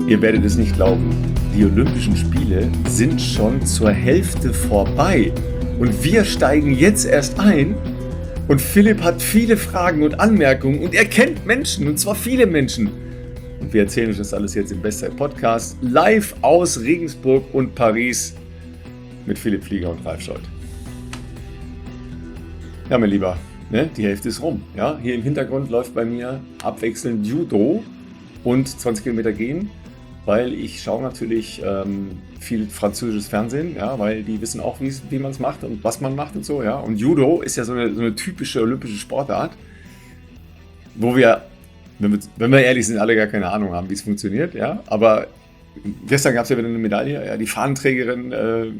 Ihr werdet es nicht glauben, die Olympischen Spiele sind schon zur Hälfte vorbei. Und wir steigen jetzt erst ein. Und Philipp hat viele Fragen und Anmerkungen und er kennt Menschen, und zwar viele Menschen. Und wir erzählen euch das alles jetzt im Bestzeit-Podcast, live aus Regensburg und Paris mit Philipp Flieger und Ralf Scholz. Ja, mein Lieber, ne, die Hälfte ist rum. Ja? Hier im Hintergrund läuft bei mir abwechselnd Judo und 20 Kilometer gehen, weil ich schaue natürlich viel französisches Fernsehen, ja, weil die wissen auch, wie man es macht und was man macht und so. Ja. Und Judo ist ja so eine typische olympische Sportart, wo wir, wenn wir ehrlich sind, alle gar keine Ahnung haben, wie es funktioniert. Ja. Aber gestern gab es ja wieder eine Medaille. Ja, die Fahnenträgerin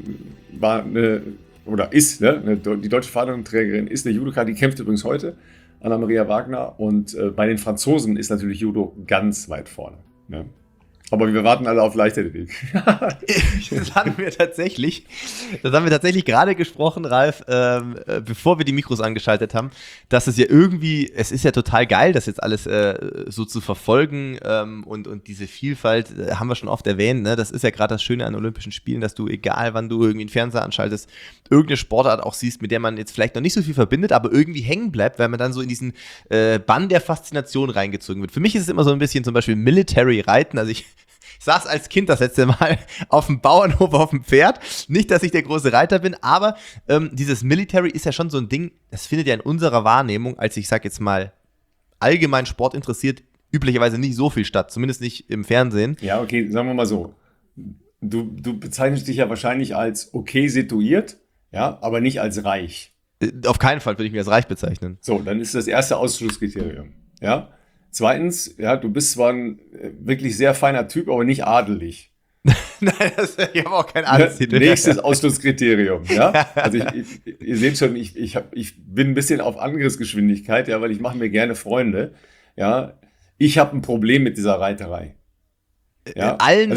die deutsche Fahnenträgerin ist eine Judoka, die kämpft übrigens heute, Anna-Maria Wagner. Und bei den Franzosen ist natürlich Judo ganz weit vorne. Ne? Aber wir warten alle auf Leichtathletik. Das haben wir tatsächlich gerade gesprochen, Ralf, bevor wir die Mikros angeschaltet haben, dass es ja irgendwie, es ist ja total geil, das jetzt alles so zu verfolgen und diese Vielfalt haben wir schon oft erwähnt, ne? Das ist ja gerade das Schöne an Olympischen Spielen, dass du, egal wann du irgendwie einen Fernseher anschaltest, irgendeine Sportart auch siehst, mit der man jetzt vielleicht noch nicht so viel verbindet, aber irgendwie hängen bleibt, weil man dann so in diesen Bann der Faszination reingezogen wird. Für mich ist es immer so ein bisschen zum Beispiel Military Reiten, also ich saß als Kind das letzte Mal auf dem Bauernhof auf dem Pferd. Nicht, dass ich der große Reiter bin, aber dieses Military ist ja schon so ein Ding, das findet ja in unserer Wahrnehmung, als ich sag jetzt mal allgemein Sport interessiert, üblicherweise nicht so viel statt, zumindest nicht im Fernsehen. Ja, okay, sagen wir mal so. Du bezeichnest dich ja wahrscheinlich als okay situiert, ja, aber nicht als reich. Auf keinen Fall würde ich mich als reich bezeichnen. So, dann ist das erste Ausschlusskriterium, ja. Zweitens, ja, du bist zwar ein wirklich sehr feiner Typ, aber nicht adelig. Nein, ich habe auch kein Adelstitel. Nächstes Ausschlusskriterium, ja. Also ihr seht schon, ich bin ein bisschen auf Angriffsgeschwindigkeit, ja, weil ich mache mir gerne Freunde, ja. Ich habe ein Problem mit dieser Reiterei. Ja? Allen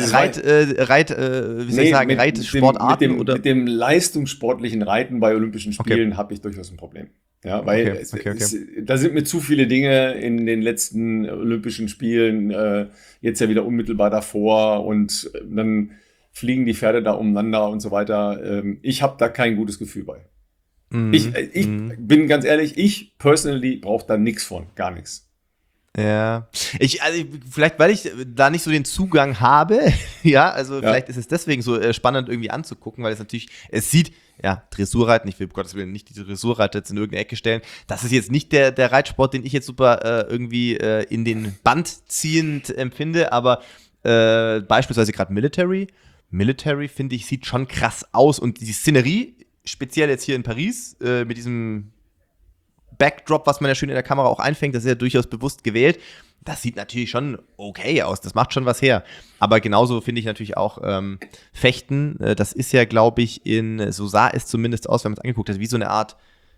Reitsportarten? Mit dem leistungssportlichen Reiten bei Olympischen Spielen habe ich durchaus ein Problem. Ja, weil da sind mir zu viele Dinge in den letzten Olympischen Spielen, jetzt ja wieder unmittelbar davor und dann fliegen die Pferde da umeinander und so weiter. Ich habe da kein gutes Gefühl bei. Ich bin ganz ehrlich, ich personally brauche da nichts von, gar nichts. Ja, vielleicht weil ich da nicht so den Zugang habe, ja, also vielleicht ist es deswegen so spannend irgendwie anzugucken, weil es sieht, ja, Dressurreiten, ich will um Gottes Willen nicht die Dressurreiter jetzt in irgendeine Ecke stellen, das ist jetzt nicht der Reitsport, den ich jetzt super irgendwie in den Band ziehend empfinde, aber beispielsweise gerade Military finde ich, sieht schon krass aus und die Szenerie, speziell jetzt hier in Paris, mit diesem Backdrop, was man ja schön in der Kamera auch einfängt, das ist ja durchaus bewusst gewählt. Das sieht natürlich schon okay aus, das macht schon was her. Aber genauso finde ich natürlich auch Fechten, das ist ja, glaube ich, so sah es zumindest aus, wenn man es angeguckt hat, wie so eine Art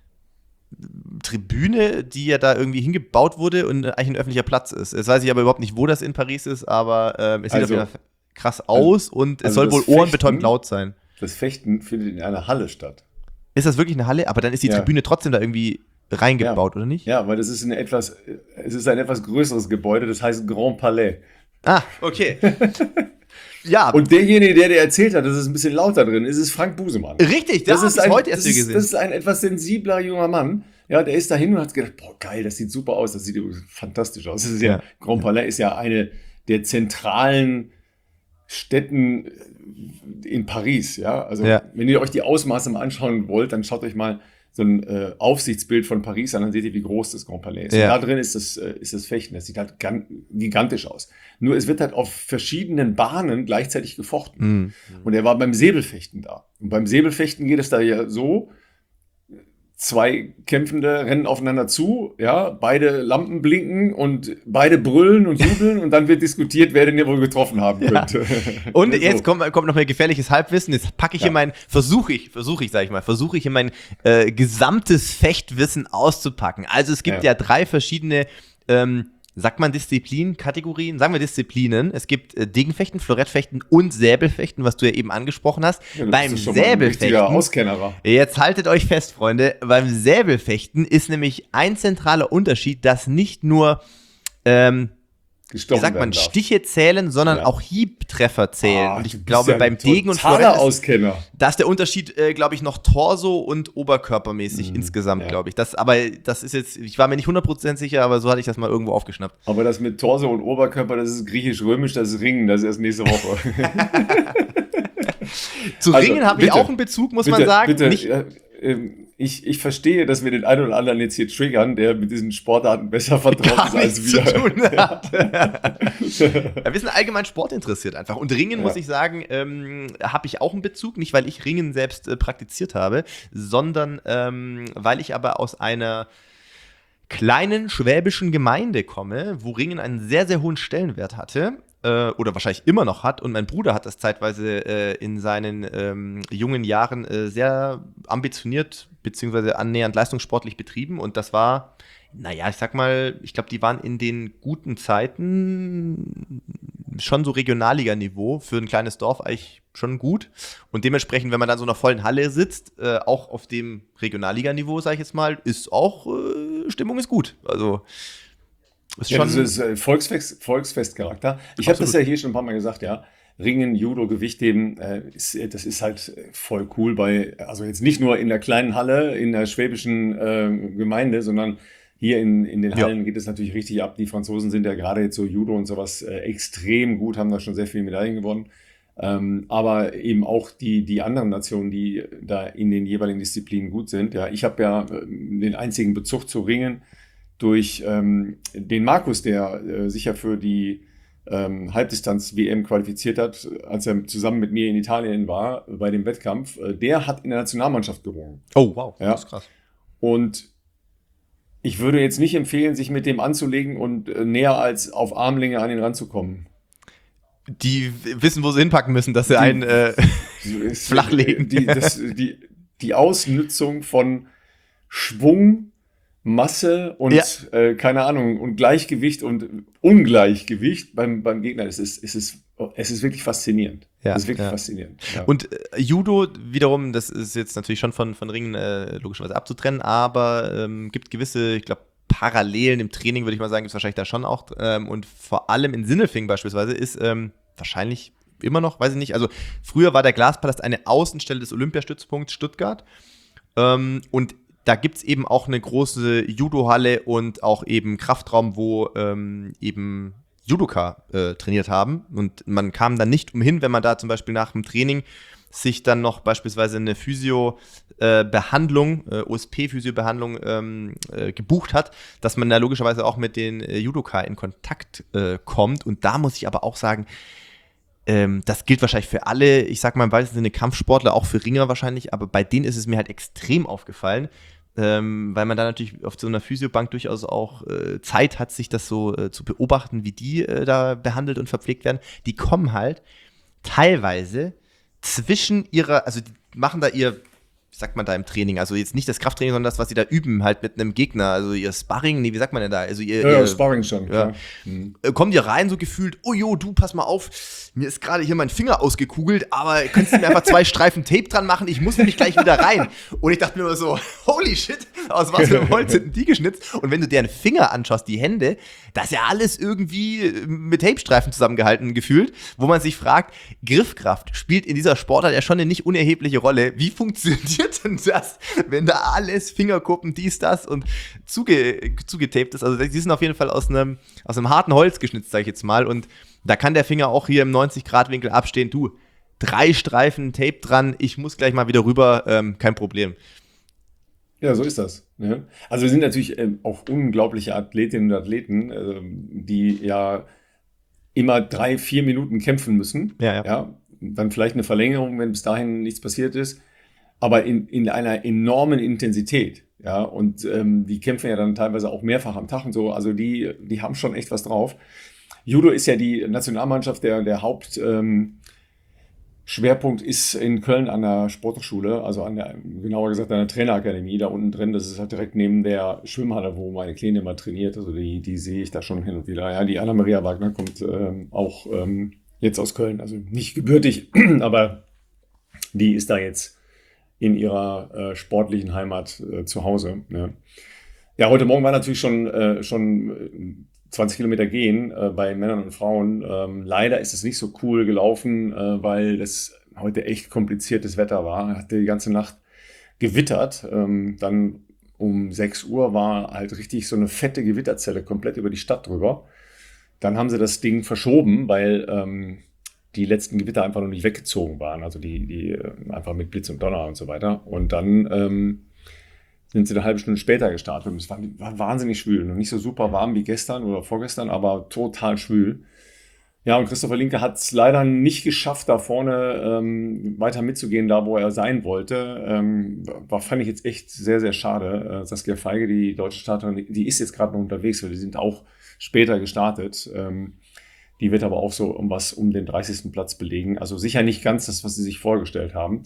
Tribüne, die ja da irgendwie hingebaut wurde und eigentlich ein öffentlicher Platz ist. Jetzt weiß ich aber überhaupt nicht, wo das in Paris ist, aber es sieht auf jeden Fall krass aus und es soll wohl ohrenbetäubend laut sein. Das Fechten findet in einer Halle statt. Ist das wirklich eine Halle? Aber dann ist die Tribüne trotzdem da irgendwie reingebaut, oder nicht? Ja, weil es ist ein etwas größeres Gebäude, das heißt Grand Palais. Ah, okay. Ja. Und derjenige, der dir erzählt hat, dass es ein bisschen lauter drin ist, ist Frank Busemann. Richtig, das habe ich heute erst gesehen. Das ist ein etwas sensibler junger Mann. Ja, der ist dahin und hat gedacht, boah, geil, das sieht super aus, das sieht fantastisch aus. Das ist Grand Palais ist ja eine der zentralen Städten in Paris, ja. Also, wenn ihr euch die Ausmaße mal anschauen wollt, dann schaut euch mal so ein Aufsichtsbild von Paris an, dann seht ihr, wie groß das Grand Palais ist. Ja. Und da drin ist das Fechten. Das sieht halt gigantisch aus. Nur es wird halt auf verschiedenen Bahnen gleichzeitig gefochten. Mhm. Und er war beim Säbelfechten da. Und beim Säbelfechten geht es da ja so, zwei Kämpfende rennen aufeinander zu, ja, beide Lampen blinken und beide brüllen und jubeln und dann wird diskutiert, wer den ja wohl getroffen haben könnte. Ja. Und jetzt kommt noch mal gefährliches Halbwissen, jetzt packe ich hier versuche ich hier mein gesamtes Fechtwissen auszupacken. Also es gibt ja 3 verschiedene sagt man Kategorien? Sagen wir Disziplinen. Es gibt Dingfechten, Florettfechten und Säbelfechten, was du ja eben angesprochen hast. Ja, beim Säbelfechten, Auskennerer. Jetzt haltet euch fest, Freunde, beim Säbelfechten ist nämlich ein zentraler Unterschied, dass nicht nur gestochen sagt man, werden darf. Stiche zählen, sondern Ja. auch Hiebtreffer zählen. Und Du ich bist glaube, ja beim ein Degen und totaler Florett Auskenner. da ist der Unterschied, glaube ich, noch Torso und oberkörpermäßig insgesamt, ja. glaube ich. Aber das ist jetzt, ich war mir nicht 100% sicher, aber so hatte ich das mal irgendwo aufgeschnappt. Aber das mit Torso und Oberkörper, das ist griechisch-römisch, das ist Ringen, das ist erst nächste Woche. Zu Also, Ringen habe ich bitte, auch einen Bezug, muss man sagen. Bitte, Nicht, ich verstehe, dass wir den einen oder anderen jetzt hier triggern, der mit diesen Sportarten besser vertraut gar ist als nichts zu wir. tun hat. Ja, wir sind allgemein Sport interessiert einfach. Und Ringen, muss ich sagen, habe ich auch einen Bezug. Nicht, weil ich Ringen selbst praktiziert habe, sondern weil ich aber aus einer kleinen schwäbischen Gemeinde komme, wo Ringen einen sehr, sehr hohen Stellenwert hatte. Oder wahrscheinlich immer noch hat. Und mein Bruder hat das zeitweise in seinen jungen Jahren sehr ambitioniert beziehungsweise annähernd leistungssportlich betrieben. Und das war, naja, ich sag mal, ich glaube, die waren in den guten Zeiten schon so Regionalliga-Niveau für ein kleines Dorf eigentlich schon gut. Und dementsprechend, wenn man dann so in einer vollen Halle sitzt, auch auf dem Regionalliga-Niveau, sage ich jetzt mal, ist auch, Stimmung ist gut. Also ist Ja, schon, das ist Volksfestcharakter. Ich habe das ja hier schon ein paar Mal gesagt, ja. Ringen, Judo, Gewichtheben, das ist halt voll cool also jetzt nicht nur in der kleinen Halle, in der schwäbischen Gemeinde, sondern hier in den Hallen geht es natürlich richtig ab. Die Franzosen sind ja gerade jetzt so Judo und sowas extrem gut, haben da schon sehr viele Medaillen gewonnen. Aber eben auch die anderen Nationen, die da in den jeweiligen Disziplinen gut sind. Ja, ich habe ja den einzigen Bezug zu Ringen durch den Markus, der sich ja für die Halbdistanz-WM qualifiziert hat, als er zusammen mit mir in Italien war bei dem Wettkampf. Der hat in der Nationalmannschaft gerungen. oh wow, Ja. das ist krass. Und ich würde jetzt nicht empfehlen, sich mit dem anzulegen und näher als auf Armlänge an ihn ranzukommen. Die wissen, wo sie hinpacken müssen, dass sie einen flachlegen. Die Ausnützung von Schwung, Masse und keine Ahnung, und Gleichgewicht und Ungleichgewicht beim Gegner, es ist wirklich faszinierend. Ja, es ist wirklich faszinierend. Ja. Und Judo wiederum, das ist jetzt natürlich schon von Ringen logischerweise abzutrennen, aber gibt gewisse, ich glaube, Parallelen im Training, würde ich mal sagen, gibt es wahrscheinlich da schon auch. Und vor allem in Sindelfingen beispielsweise ist wahrscheinlich immer noch, weiß ich nicht, also früher war der Glaspalast eine Außenstelle des Olympiastützpunkts Stuttgart. Und da gibt es eben auch eine große Judo-Halle und auch eben Kraftraum, wo eben Judoka trainiert haben. Und man kam dann nicht umhin, wenn man da zum Beispiel nach dem Training sich dann noch beispielsweise eine Physio-Behandlung, OSP-Physio-Behandlung gebucht hat, dass man da logischerweise auch mit den Judoka in Kontakt kommt. Und da muss ich aber auch sagen, das gilt wahrscheinlich für alle, ich sag mal im weitesten Sinne Kampfsportler, auch für Ringer wahrscheinlich, aber bei denen ist es mir halt extrem aufgefallen, weil man da natürlich auf so einer Physiobank durchaus auch Zeit hat, sich das so zu beobachten, wie die da behandelt und verpflegt werden. Die kommen halt teilweise zwischen also die machen da ihr, wie sagt man da im Training, also jetzt nicht das Krafttraining, sondern das, was sie da üben, halt mit einem Gegner, also ihr Sparring, nee, wie sagt man denn da? Also ihr Sparring schon, klar. Kommen die rein so gefühlt, oh jo, du, pass mal auf, mir ist gerade hier mein Finger ausgekugelt, aber könntest du mir einfach 2 Streifen Tape dran machen, ich muss nämlich gleich wieder rein. Und ich dachte mir immer so, holy shit, aus was für einem Holz sind die geschnitzt? Und wenn du deren Finger anschaust, die Hände, das ist ja alles irgendwie mit Tapestreifen zusammengehalten gefühlt, wo man sich fragt, Griffkraft spielt in dieser Sportart ja schon eine nicht unerhebliche Rolle. Wie funktioniert denn das, wenn da alles, Fingerkuppen, dies, das und zugetaped ist? Also die sind auf jeden Fall aus einem harten Holz geschnitzt, sag ich jetzt mal, und da kann der Finger auch hier im 90-Grad-Winkel abstehen. Du, 3 Streifen Tape dran, ich muss gleich mal wieder rüber, kein Problem. Ja, so ist das. Ja. Also wir sind natürlich auch unglaubliche Athletinnen und Athleten, die ja immer 3-4 Minuten kämpfen müssen. Ja. Dann vielleicht eine Verlängerung, wenn bis dahin nichts passiert ist, aber in einer enormen Intensität. Ja, und die kämpfen ja dann teilweise auch mehrfach am Tag und so. Also die haben schon echt was drauf. Judo ist ja die Nationalmannschaft, der Hauptschwerpunkt ist in Köln an der Sporthochschule, also genauer gesagt an der Trainerakademie, da unten drin. Das ist halt direkt neben der Schwimmhalle, wo meine Kleine immer trainiert. Also die sehe ich da schon hin und wieder. Ja, die Anna-Maria Wagner kommt auch jetzt aus Köln, also nicht gebürtig, aber die ist da jetzt in ihrer sportlichen Heimat zu Hause. Ja. Ja, heute Morgen war natürlich schon 20 Kilometer gehen bei Männern und Frauen. Leider ist es nicht so cool gelaufen, weil das heute echt kompliziertes Wetter war. Hatte die ganze Nacht gewittert. Dann um 6 Uhr war halt richtig so eine fette Gewitterzelle komplett über die Stadt drüber. Dann haben sie das Ding verschoben, weil die letzten Gewitter einfach noch nicht weggezogen waren. Also die einfach mit Blitz und Donner und so weiter. Und dann sind sie eine halbe Stunde später gestartet. Und es war wahnsinnig schwül. Noch nicht so super warm wie gestern oder vorgestern, aber total schwül. Ja, und Christopher Linke hat es leider nicht geschafft, da vorne weiter mitzugehen, da wo er sein wollte. Fand ich jetzt echt sehr, sehr schade. Saskia Feige, die deutsche Starterin, die ist jetzt gerade noch unterwegs, weil die sind auch später gestartet. Die wird aber auch so um den 30. Platz belegen. Also sicher nicht ganz das, was sie sich vorgestellt haben.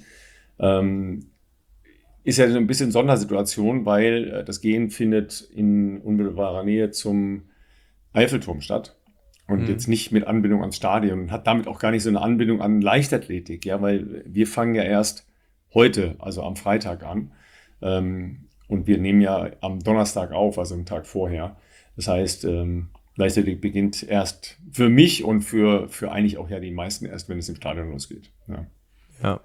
Ist ja so ein bisschen Sondersituation, weil das Gehen findet in unmittelbarer Nähe zum Eiffelturm statt und jetzt nicht mit Anbindung ans Stadion und hat damit auch gar nicht so eine Anbindung an Leichtathletik, ja, weil wir fangen ja erst heute, also am Freitag an und wir nehmen ja am Donnerstag auf, also einen Tag vorher. Das heißt, Leichtathletik beginnt erst für mich und für eigentlich auch ja die meisten erst, wenn es im Stadion losgeht. Ja.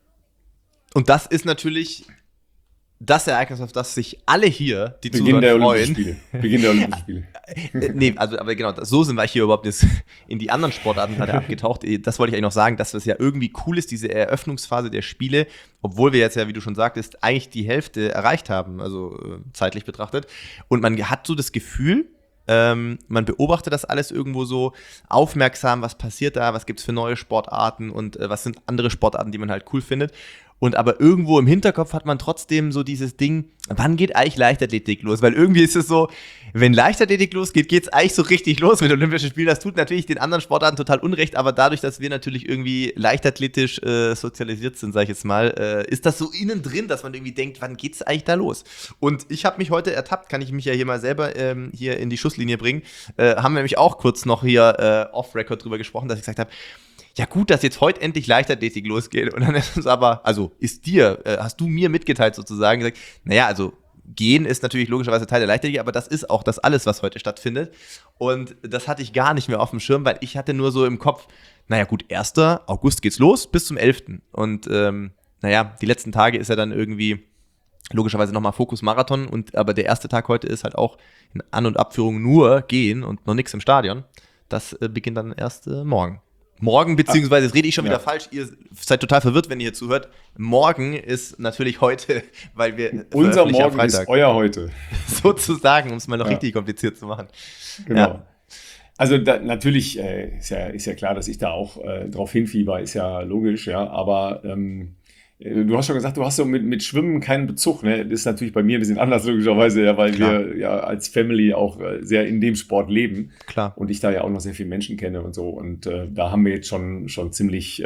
Und das ist natürlich das Ereignis, auf das sich alle hier, die Zuhörer, freuen. Beginn der Olympischen Spiele. Nee, aber genau, so sind wir hier überhaupt jetzt in die anderen Sportarten gerade abgetaucht. Das wollte ich eigentlich noch sagen, dass das ja irgendwie cool ist, diese Eröffnungsphase der Spiele, obwohl wir jetzt ja, wie du schon sagtest, eigentlich die Hälfte erreicht haben, also zeitlich betrachtet. Und man hat so das Gefühl, man beobachtet das alles irgendwo so aufmerksam, was passiert da, was gibt es für neue Sportarten und was sind andere Sportarten, die man halt cool findet. Und aber irgendwo im Hinterkopf hat man trotzdem so dieses Ding, wann geht eigentlich Leichtathletik los? Weil irgendwie ist es so, wenn Leichtathletik losgeht, geht es eigentlich so richtig los mit Olympischen Spielen. Das tut natürlich den anderen Sportarten total Unrecht, aber dadurch, dass wir natürlich irgendwie leichtathletisch sozialisiert sind, sag ich jetzt mal, ist das so innen drin, dass man irgendwie denkt, wann geht's eigentlich da los? Und ich habe mich heute ertappt, kann ich mich ja hier mal selber hier in die Schusslinie bringen, haben wir nämlich auch kurz noch hier off-Record drüber gesprochen, dass ich gesagt habe, ja gut, dass jetzt heute endlich Leichtathletik losgeht. Und dann ist es aber, also hast du mir mitgeteilt sozusagen, gesagt, naja, also Gehen ist natürlich logischerweise Teil der Leichtathletik, aber das ist auch das alles, was heute stattfindet. Und das hatte ich gar nicht mehr auf dem Schirm, weil ich hatte nur so im Kopf, naja gut, 1. August geht's los bis zum 11. Und naja, die letzten Tage ist ja dann irgendwie logischerweise nochmal Fokus Marathon, aber der erste Tag heute ist halt auch in An- und Abführung nur Gehen und noch nichts im Stadion. Das beginnt dann erst morgen. Morgen, beziehungsweise, das rede ich schon wieder falsch, ihr seid total verwirrt, wenn ihr hier zuhört. Morgen ist natürlich heute, weil wir unser Morgen ist euer heute. Sozusagen, um es mal noch richtig kompliziert zu machen. Genau. Ja. Also natürlich ist ja klar, dass ich da auch drauf hinfieber, ist ja logisch, ja, aber du hast schon gesagt, du hast so mit Schwimmen keinen Bezug, ne? Das ist natürlich bei mir ein bisschen anders, logischerweise, ja, weil wir ja als Family auch sehr in dem Sport leben. Klar. Und ich da ja auch noch sehr viele Menschen kenne und so. Und da haben wir jetzt schon ziemlich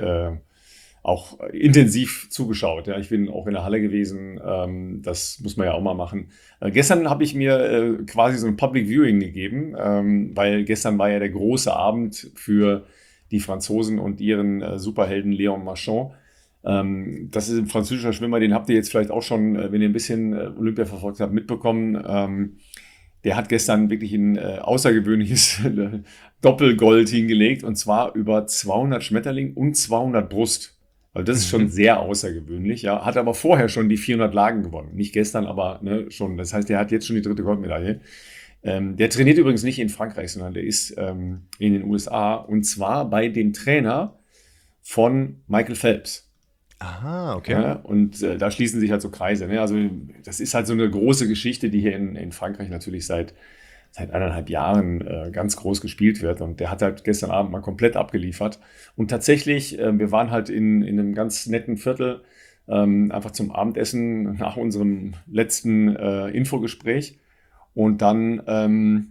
auch intensiv zugeschaut. Ja, ich bin auch in der Halle gewesen. Das muss man ja auch mal machen. Gestern habe ich mir quasi so ein Public Viewing gegeben, weil gestern war ja der große Abend für die Franzosen und ihren Superhelden Léon Marchand. Das ist ein französischer Schwimmer, den habt ihr jetzt vielleicht auch schon, wenn ihr ein bisschen Olympia verfolgt habt, mitbekommen. Der hat gestern wirklich ein außergewöhnliches Doppelgold hingelegt, und zwar über 200 Schmetterling und 200 Brust. Also das ist schon sehr außergewöhnlich. Ja. Hat aber vorher schon die 400 Lagen gewonnen. Nicht gestern, aber schon. Das heißt, der hat jetzt schon die 3. Goldmedaille. Der trainiert übrigens nicht in Frankreich, sondern der ist in den USA, und zwar bei dem Trainer von Michael Phelps. Aha, okay. Ja, und da schließen sich halt so Kreise. Ne? Also das ist halt so eine große Geschichte, die hier in Frankreich natürlich seit 1,5 Jahren ganz groß gespielt wird. Und der hat halt gestern Abend mal komplett abgeliefert. Und tatsächlich, wir waren halt in einem ganz netten Viertel, einfach zum Abendessen nach unserem letzten Infogespräch. Und dann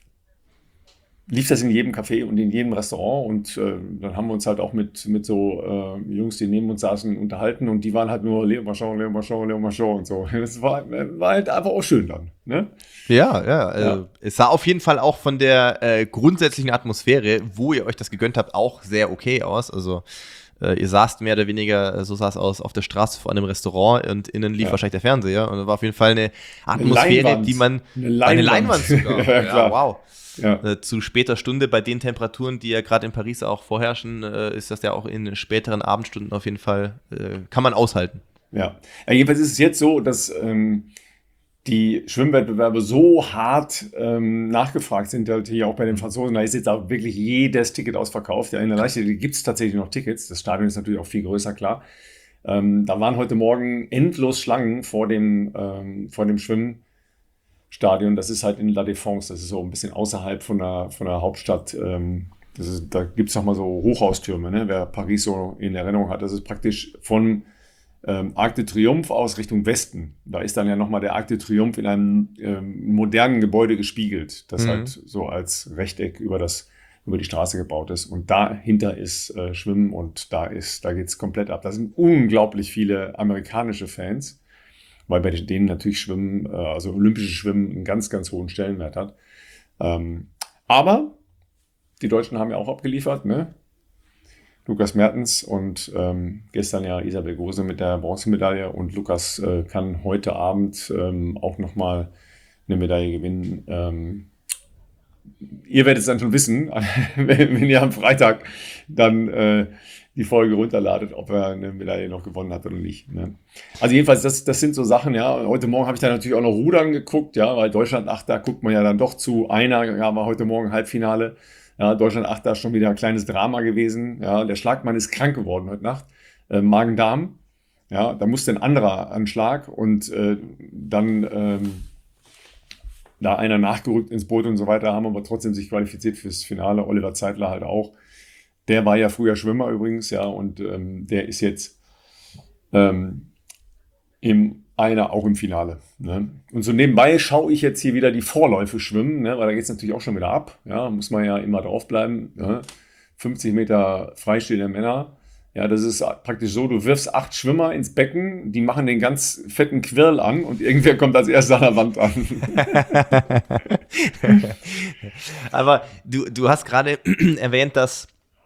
lief das in jedem Café und in jedem Restaurant, und dann haben wir uns halt auch mit so Jungs, die neben uns saßen, unterhalten, und die waren halt nur Léon Marchand, Léon Marchand, Léon Marchand und so. Das war halt einfach auch schön dann. Ne? Ja. Es sah auf jeden Fall auch von der grundsätzlichen Atmosphäre, wo ihr euch das gegönnt habt, auch sehr okay aus. Also ihr saßt mehr oder weniger, so sah es aus, auf der Straße vor einem Restaurant und innen lief wahrscheinlich der Fernseher. Und das war auf jeden Fall eine Atmosphäre, die man. Eine Leinwand sogar. Ja, klar. Wow. Ja. Zu später Stunde bei den Temperaturen, die ja gerade in Paris auch vorherrschen, ist das ja auch in späteren Abendstunden auf jeden Fall, kann man aushalten. Ja. Jedenfalls ist es jetzt so, dass die Schwimmwettbewerbe so hart nachgefragt sind, halt hier auch bei den Franzosen. Da ist jetzt auch wirklich jedes Ticket ausverkauft. Ja, in der Leichtathletik gibt es tatsächlich noch Tickets. Das Stadion ist natürlich auch viel größer, klar. Da waren heute Morgen endlos Schlangen vor dem Schwimmstadion. Das ist halt in La Défense. Das ist so ein bisschen außerhalb von der Hauptstadt. Da gibt es nochmal so Hochhaustürme, ne? Wer Paris so in Erinnerung hat. Das ist praktisch von Arc de Triomphe aus Richtung Westen. Da ist dann ja nochmal der Arc de Triomphe in einem modernen Gebäude gespiegelt, das halt so als Rechteck über die Straße gebaut ist. Und dahinter ist Schwimmen und da geht es komplett ab. Da sind unglaublich viele amerikanische Fans, weil bei denen natürlich Schwimmen, also olympisches Schwimmen, einen ganz, ganz hohen Stellenwert hat. Aber die Deutschen haben ja auch abgeliefert, ne? Lukas Mertens und gestern ja Isabel Gose mit der Bronzemedaille und Lukas kann heute Abend auch nochmal eine Medaille gewinnen. Ihr werdet es dann schon wissen, wenn ihr am Freitag dann die Folge runterladet, ob er eine Medaille noch gewonnen hat oder nicht. Ne? Also jedenfalls, das sind so Sachen, ja. Heute Morgen habe ich dann natürlich auch noch Rudern geguckt, ja, weil Deutschland 8, da guckt man ja dann doch zu. War heute Morgen Halbfinale. Ja, Deutschland 8, da ist schon wieder ein kleines Drama gewesen. Ja, der Schlagmann ist krank geworden heute Nacht. Magen-Darm. Ja, da musste ein anderer Anschlag und dann da einer nachgerückt ins Boot und so weiter, haben aber trotzdem sich qualifiziert fürs Finale. Oliver Zeitler halt auch. Der war ja früher Schwimmer übrigens, ja, und der ist jetzt auch im Finale. Ne? Und so nebenbei schaue ich jetzt hier wieder die Vorläufe schwimmen, ne? Weil da geht es natürlich auch schon wieder ab. Ja? Muss man ja immer draufbleiben. Ne? 50 Meter Freistil der Männer. Ja, das ist praktisch so, du wirfst 8 Schwimmer ins Becken, die machen den ganz fetten Quirl an und irgendwer kommt als erster an der Wand an. Aber du hast gerade erwähnt, dass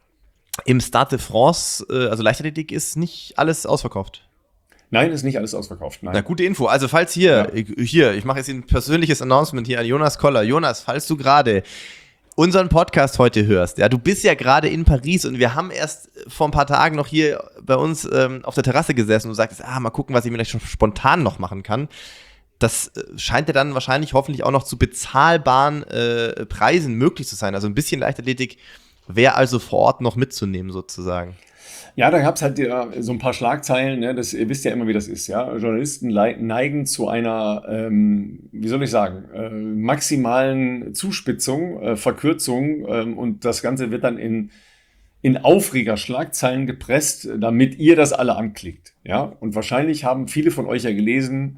im Stade de France, also Leichtathletik, ist nicht alles ausverkauft. Nein, ist nicht alles ausverkauft. Nein. Na, gute Info. Also falls ich mache jetzt ein persönliches Announcement hier an Jonas Koller. Jonas, falls du gerade unseren Podcast heute hörst, ja, du bist ja gerade in Paris und wir haben erst vor ein paar Tagen noch hier bei uns auf der Terrasse gesessen und du sagtest, mal gucken, was ich vielleicht schon spontan noch machen kann. Das scheint ja dann wahrscheinlich hoffentlich auch noch zu bezahlbaren Preisen möglich zu sein. Also ein bisschen Leichtathletik wäre also vor Ort noch mitzunehmen sozusagen. Ja, da gab es halt so ein paar Schlagzeilen, ne? Ihr wisst ja immer, wie das ist, ja. Journalisten neigen zu einer, wie soll ich sagen, maximalen Zuspitzung, Verkürzung und das Ganze wird dann in Aufreger-Schlagzeilen gepresst, damit ihr das alle anklickt. Ja? Und wahrscheinlich haben viele von euch ja gelesen,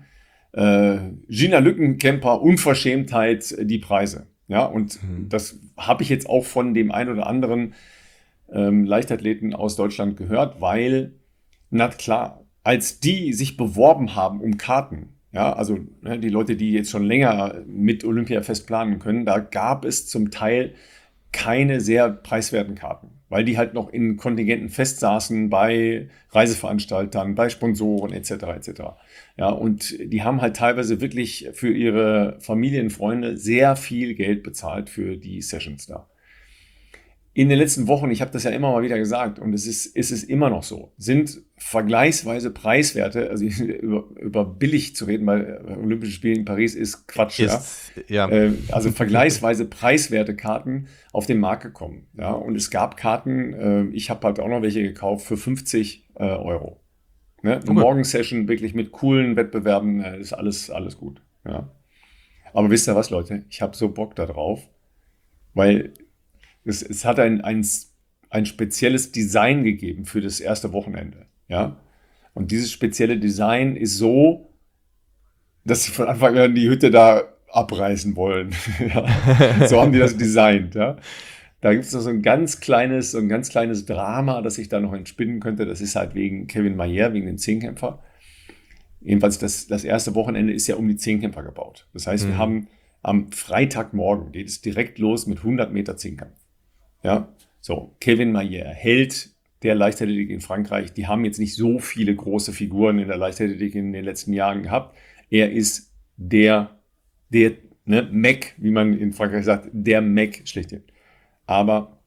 Gina Lückenkämper, Unverschämtheit, die Preise. Ja? Und das habe ich jetzt auch von dem einen oder anderen Leichtathleten aus Deutschland gehört, weil, na klar, als die sich beworben haben um Karten, ja, also die Leute, die jetzt schon länger mit Olympiafest planen können, da gab es zum Teil keine sehr preiswerten Karten, weil die halt noch in Kontingenten festsaßen bei Reiseveranstaltern, bei Sponsoren etc. etc. Ja, und die haben halt teilweise wirklich für ihre Familienfreunde sehr viel Geld bezahlt für die Sessions da. In den letzten Wochen, ich habe das ja immer mal wieder gesagt und es ist immer noch so, sind vergleichsweise Preiswerte, also über billig zu reden bei Olympischen Spielen in Paris ist Quatsch, ja. Also vergleichsweise preiswerte Karten auf den Markt gekommen. Ja? Und es gab Karten, ich habe halt auch noch welche gekauft für 50 Euro. Ne? Eine Morgensession wirklich mit coolen Wettbewerben, ist alles gut. Ja? Aber wisst ihr was, Leute, ich habe so Bock da drauf, weil es hat ein spezielles Design gegeben für das erste Wochenende. Ja? Und dieses spezielle Design ist so, dass sie von Anfang an die Hütte da abreißen wollen. Ja? So haben die das designt. Ja? Da gibt es noch so ein ganz kleines Drama, das sich da noch entspinnen könnte. Das ist halt wegen Kevin Mayer, wegen dem Zehnkämpfer. Jedenfalls das erste Wochenende ist ja um die Zehnkämpfer gebaut. Das heißt, wir haben am Freitagmorgen geht es direkt los mit 100 Meter Zehnkampf. Ja, so, Kevin Mayer hält der Leichtathletik in Frankreich. Die haben jetzt nicht so viele große Figuren in der Leichtathletik in den letzten Jahren gehabt. Er ist der Mac, wie man in Frankreich sagt, der Mac schlechthin. Aber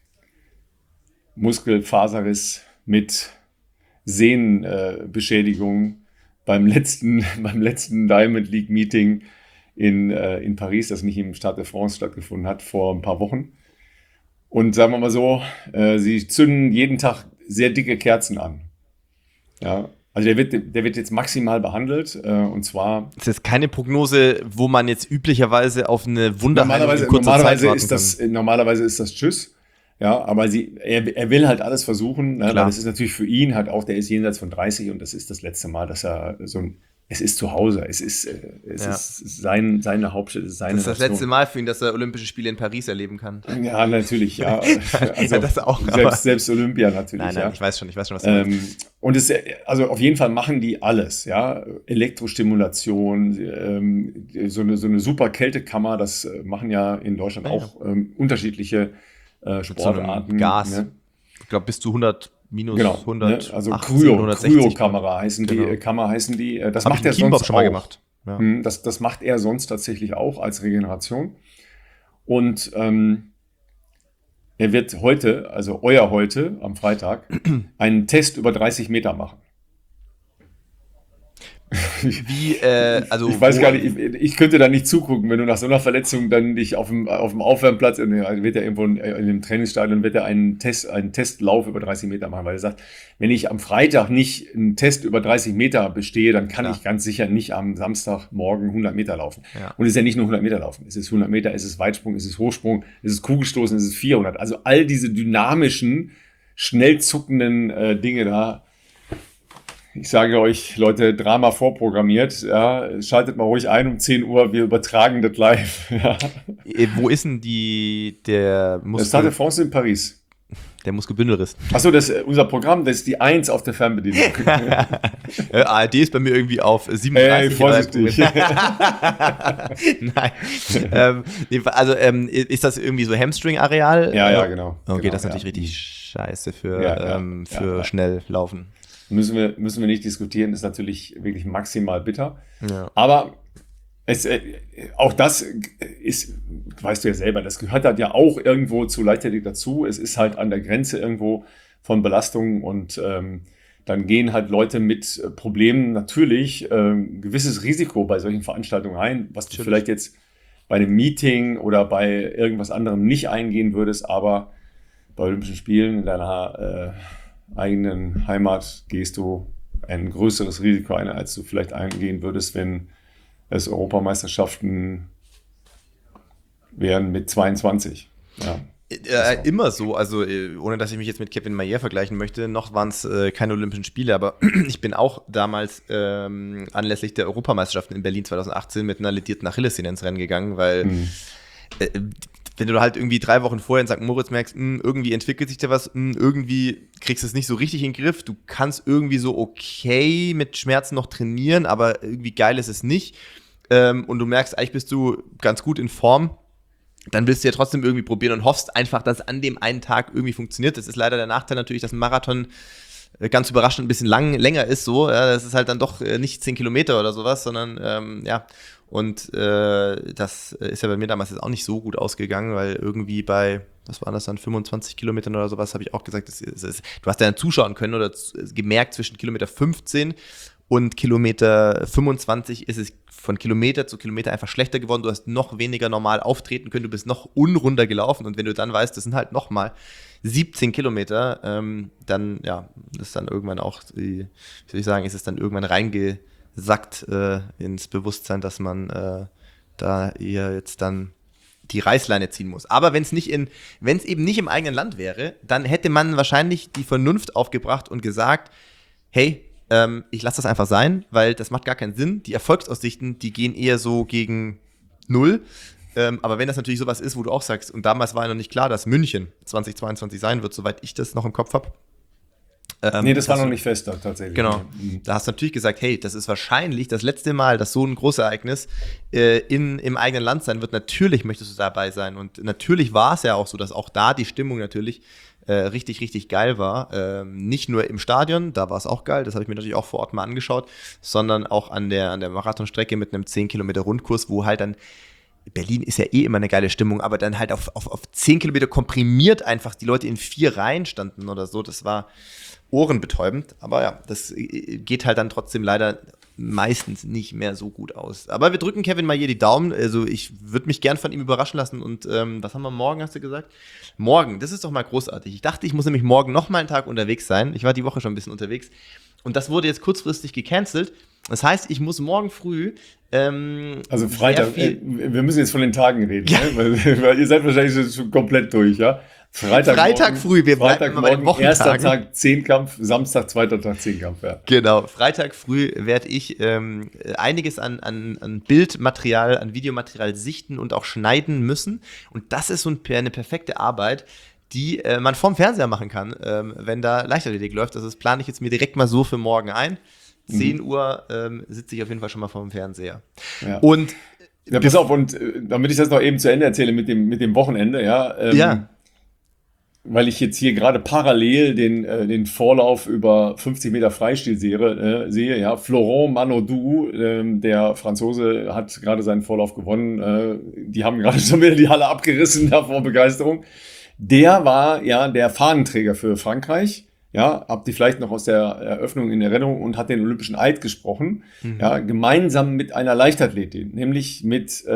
Muskelfaserriss mit Sehnenbeschädigung beim letzten Diamond League Meeting in Paris, das nicht im Stade de France stattgefunden hat, vor ein paar Wochen. Und sagen wir mal so, sie zünden jeden Tag sehr dicke Kerzen an. Ja, also der wird jetzt maximal behandelt, und zwar... Das ist keine Prognose, wo man jetzt üblicherweise auf eine Wunderheilung in kurzer Zeit warten kann. Normalerweise ist das Tschüss. Ja, aber er will halt alles versuchen, ne, weil das ist natürlich für ihn halt auch, der ist jenseits von 30 und das ist das letzte Mal, dass er es ist zu Hause, es ist seine Hauptstadt, es ist seine Das ist das letzte Mal für ihn, dass er Olympische Spiele in Paris erleben kann. Ja, natürlich, ja. Also ja, das auch. Selbst Olympia natürlich. Nein, ich weiß schon, was du meinst. Und also auf jeden Fall machen die alles, ja. Elektrostimulation, so eine super Kältekammer, das machen ja in Deutschland auch unterschiedliche Sportarten. So Gas. Ne? Ich glaube, bis zu 100 minus 100. Ne? Also 160. Kryo-Kamera heißen die. Kammer heißen die. Das macht er sonst schon mal gemacht. Ja. Das macht er sonst tatsächlich auch als Regeneration. Und er wird heute, also heute am Freitag, einen Test über 30 Meter machen. Also ich weiß gar nicht, ich könnte da nicht zugucken, wenn du nach so einer Verletzung dann dich auf dem Aufwärmplatz, wird er irgendwo in dem Trainingsstadion, wird er einen Testlauf über 30 Meter machen, weil er sagt, wenn ich am Freitag nicht einen Test über 30 Meter bestehe, dann kann ich ganz sicher nicht am Samstagmorgen 100 Meter laufen. Ja. Und es ist ja nicht nur 100 Meter laufen, es ist 100 Meter, es ist Weitsprung, es ist Hochsprung, es ist Kugelstoßen, es ist 400. Also all diese dynamischen, schnell zuckenden Dinge da. Ich sage euch, Leute, Drama vorprogrammiert. Ja, schaltet mal ruhig ein um 10 Uhr, wir übertragen das live. Ja. Wo ist denn der Muskel? Das Stade de France in Paris. Der Muskelbündelriss. Achso, unser Programm, das ist die 1 auf der Fernbedienung. ARD ist bei mir irgendwie auf 37. Vorsichtig. Nein. Also ist das irgendwie so Hamstring-Areal? Ja, genau. Okay, genau, das ist natürlich richtig scheiße für schnell laufen. Müssen wir nicht diskutieren, ist natürlich wirklich maximal bitter. Ja. Aber auch das ist, weißt du ja selber, das gehört halt ja auch irgendwo zu Leichtathletik dazu. Es ist halt an der Grenze irgendwo von Belastung und dann gehen halt Leute mit Problemen natürlich ein gewisses Risiko bei solchen Veranstaltungen ein, was du vielleicht jetzt bei einem Meeting oder bei irgendwas anderem nicht eingehen würdest, aber bei Olympischen Spielen in deiner eigenen Heimat gehst du ein größeres Risiko ein, als du vielleicht eingehen würdest, wenn es Europameisterschaften wären mit 22. Ja. Immer so, also ohne dass ich mich jetzt mit Kevin Mayer vergleichen möchte, noch waren es keine Olympischen Spiele, aber ich bin auch damals anlässlich der Europameisterschaften in Berlin 2018 mit einer ledierten Achillessehne ins Rennen gegangen, weil wenn du halt irgendwie 3 Wochen vorher in St. Moritz merkst, irgendwie entwickelt sich da was, irgendwie kriegst du es nicht so richtig in den Griff, du kannst irgendwie so okay mit Schmerzen noch trainieren, aber irgendwie geil ist es nicht, und du merkst, eigentlich bist du ganz gut in Form, dann willst du ja trotzdem irgendwie probieren und hoffst einfach, dass es an dem einen Tag irgendwie funktioniert. Das ist leider der Nachteil natürlich, dass ein Marathon ganz überraschend ein bisschen länger ist so, ja, das ist halt dann doch nicht 10 Kilometer oder sowas, sondern und das ist ja bei mir damals jetzt auch nicht so gut ausgegangen, weil irgendwie bei, was waren das dann, 25 Kilometern oder sowas, habe ich auch gesagt, du hast ja dann zuschauen können oder gemerkt, zwischen Kilometer 15 und Kilometer 25 ist es von Kilometer zu Kilometer einfach schlechter geworden, du hast noch weniger normal auftreten können, du bist noch unrunder gelaufen und wenn du dann weißt, das sind halt nochmal 17 Kilometer, dann, ja, das ist dann irgendwann auch, wie soll ich sagen, ist es dann irgendwann reingesackt ins Bewusstsein, dass man da eher jetzt dann die Reißleine ziehen muss. Aber wenn es eben nicht im eigenen Land wäre, dann hätte man wahrscheinlich die Vernunft aufgebracht und gesagt, hey, ich lasse das einfach sein, weil das macht gar keinen Sinn. Die Erfolgsaussichten, die gehen eher so gegen 0. Aber wenn das natürlich sowas ist, wo du auch sagst, und damals war ja noch nicht klar, dass München 2022 sein wird, soweit ich das noch im Kopf habe, Nee, das war noch nicht fest tatsächlich. Genau. Da hast du natürlich gesagt, hey, das ist wahrscheinlich das letzte Mal, dass so ein Großereignis im eigenen Land sein wird. Natürlich möchtest du dabei sein. Und natürlich war es ja auch so, dass auch da die Stimmung natürlich richtig, richtig geil war. Nicht nur im Stadion, da war es auch geil, das habe ich mir natürlich auch vor Ort mal angeschaut, sondern auch an der Marathonstrecke mit einem 10 Kilometer Rundkurs, wo halt dann Berlin ist ja eh immer eine geile Stimmung, aber dann halt auf 10 Kilometer komprimiert einfach die Leute in 4 Reihen standen oder so. Das war ohrenbetäubend. Aber ja, das geht halt dann trotzdem leider meistens nicht mehr so gut aus. Aber wir drücken Kevin Mayer die Daumen. Also ich würde mich gern von ihm überraschen lassen. Und was haben wir morgen, hast du gesagt? Morgen, das ist doch mal großartig. Ich dachte, ich muss nämlich morgen noch mal einen Tag unterwegs sein. Ich war die Woche schon ein bisschen unterwegs. Und das wurde jetzt kurzfristig gecancelt. Das heißt, ich muss morgen früh also Freitag, wir müssen jetzt von den Tagen reden, ja. Ne? weil ihr seid wahrscheinlich schon komplett durch, ja? Freitag früh, wir bleiben immer bei den Wochentagen. Erster Tag Zehnkampf, Samstag, zweiter Tag Zehnkampf, ja. Genau, Freitag früh werde ich einiges an Bildmaterial, an Videomaterial sichten und auch schneiden müssen. Und das ist so eine perfekte Arbeit, die man vorm Fernseher machen kann, wenn da Leichtathletik läuft. Das plane ich jetzt mir direkt mal so für morgen ein. 10 Uhr sitze ich auf jeden Fall schon mal vor dem Fernseher. Ja. Und ja, pass auf, und damit ich das noch eben zu Ende erzähle mit dem Wochenende, ja, weil ich jetzt hier gerade parallel den Vorlauf über 50 Meter Freistil sehe, ja, Florent Manodou, der Franzose, hat gerade seinen Vorlauf gewonnen. Die haben gerade schon wieder die Halle abgerissen da vor Begeisterung. Der war ja der Fahnenträger für Frankreich. Ja, habt ihr vielleicht noch aus der Eröffnung in Erinnerung und hat den Olympischen Eid gesprochen, ja, gemeinsam mit einer Leichtathletin, nämlich mit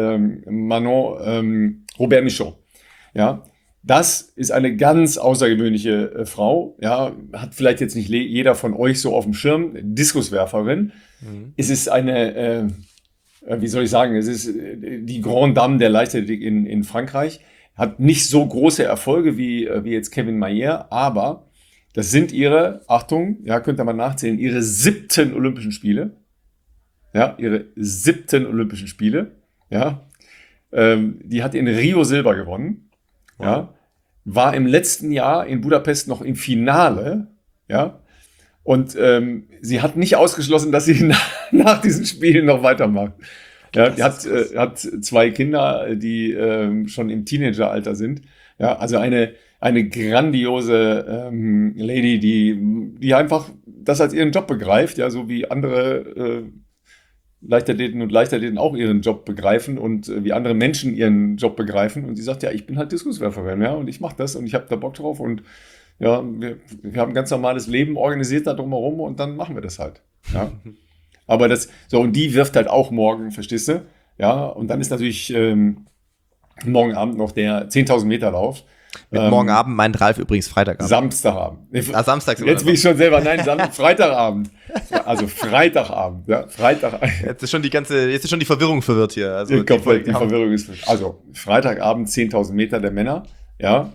Manon Robert Michaud. Ja, das ist eine ganz außergewöhnliche Frau, ja, hat vielleicht jetzt nicht jeder von euch so auf dem Schirm, Diskuswerferin. Es ist eine, wie soll ich sagen, es ist die Grande Dame der Leichtathletik in Frankreich, hat nicht so große Erfolge wie jetzt Kevin Mayer, aber das sind ihre, Achtung, ja, könnt ihr mal nachzählen, ihre 7. Olympischen Spiele. Ja, ihre 7. Olympischen Spiele. Ja, die hat in Rio Silber gewonnen. Wow. Ja, war im letzten Jahr in Budapest noch im Finale. Ja, und sie hat nicht ausgeschlossen, dass sie nach diesen Spielen noch weitermacht. Ja, die hat 2 Kinder, die schon im Teenageralter sind. Ja, also eine grandiose Lady, die einfach das als ihren Job begreift, ja, so wie andere Leichtathleten und Leichtathleten auch ihren Job begreifen und wie andere Menschen ihren Job begreifen. Und sie sagt, ja, ich bin halt Diskuswerferin, ja, und ich mache das und ich habe da Bock drauf und ja, wir haben ein ganz normales Leben organisiert da drumherum und dann machen wir das halt. Ja. Aber und die wirft halt auch morgen, verstehst du? Ja, und dann ist natürlich morgen Abend noch der 10.000 Meter Lauf. Mit morgen Abend meint Ralf übrigens Freitagabend. Samstagabend. Samstags. Jetzt bin ich schon selber, nein, Freitagabend. Also Freitagabend, ja, Freitagabend. Jetzt ist schon die Verwirrung verwirrt hier. Also die Verwirrung ist, also Freitagabend 10.000 Meter der Männer, ja.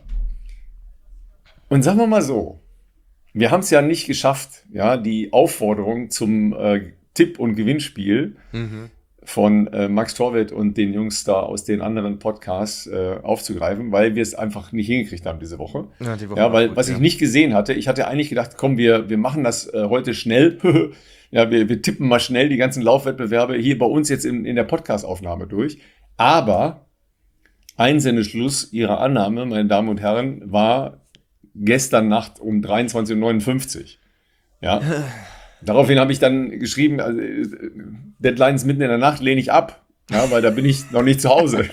Und sagen wir mal so, wir haben es ja nicht geschafft, ja, die Aufforderung zum Tipp- und Gewinnspiel von Max Torwitt und den Jungs da aus den anderen Podcasts aufzugreifen, weil wir es einfach nicht hingekriegt haben diese Woche. Ja, die Woche weil gut, was ich nicht gesehen hatte, ich hatte eigentlich gedacht, komm, wir machen das heute schnell. Ja, wir tippen mal schnell die ganzen Laufwettbewerbe hier bei uns jetzt in der Podcast-Aufnahme durch. Aber Einsendeschluss Ihrer Annahme, meine Damen und Herren, war gestern Nacht um 23:59 Uhr. Ja. Daraufhin habe ich dann geschrieben, also, Deadlines mitten in der Nacht lehne ich ab, ja, weil da bin ich noch nicht zu Hause.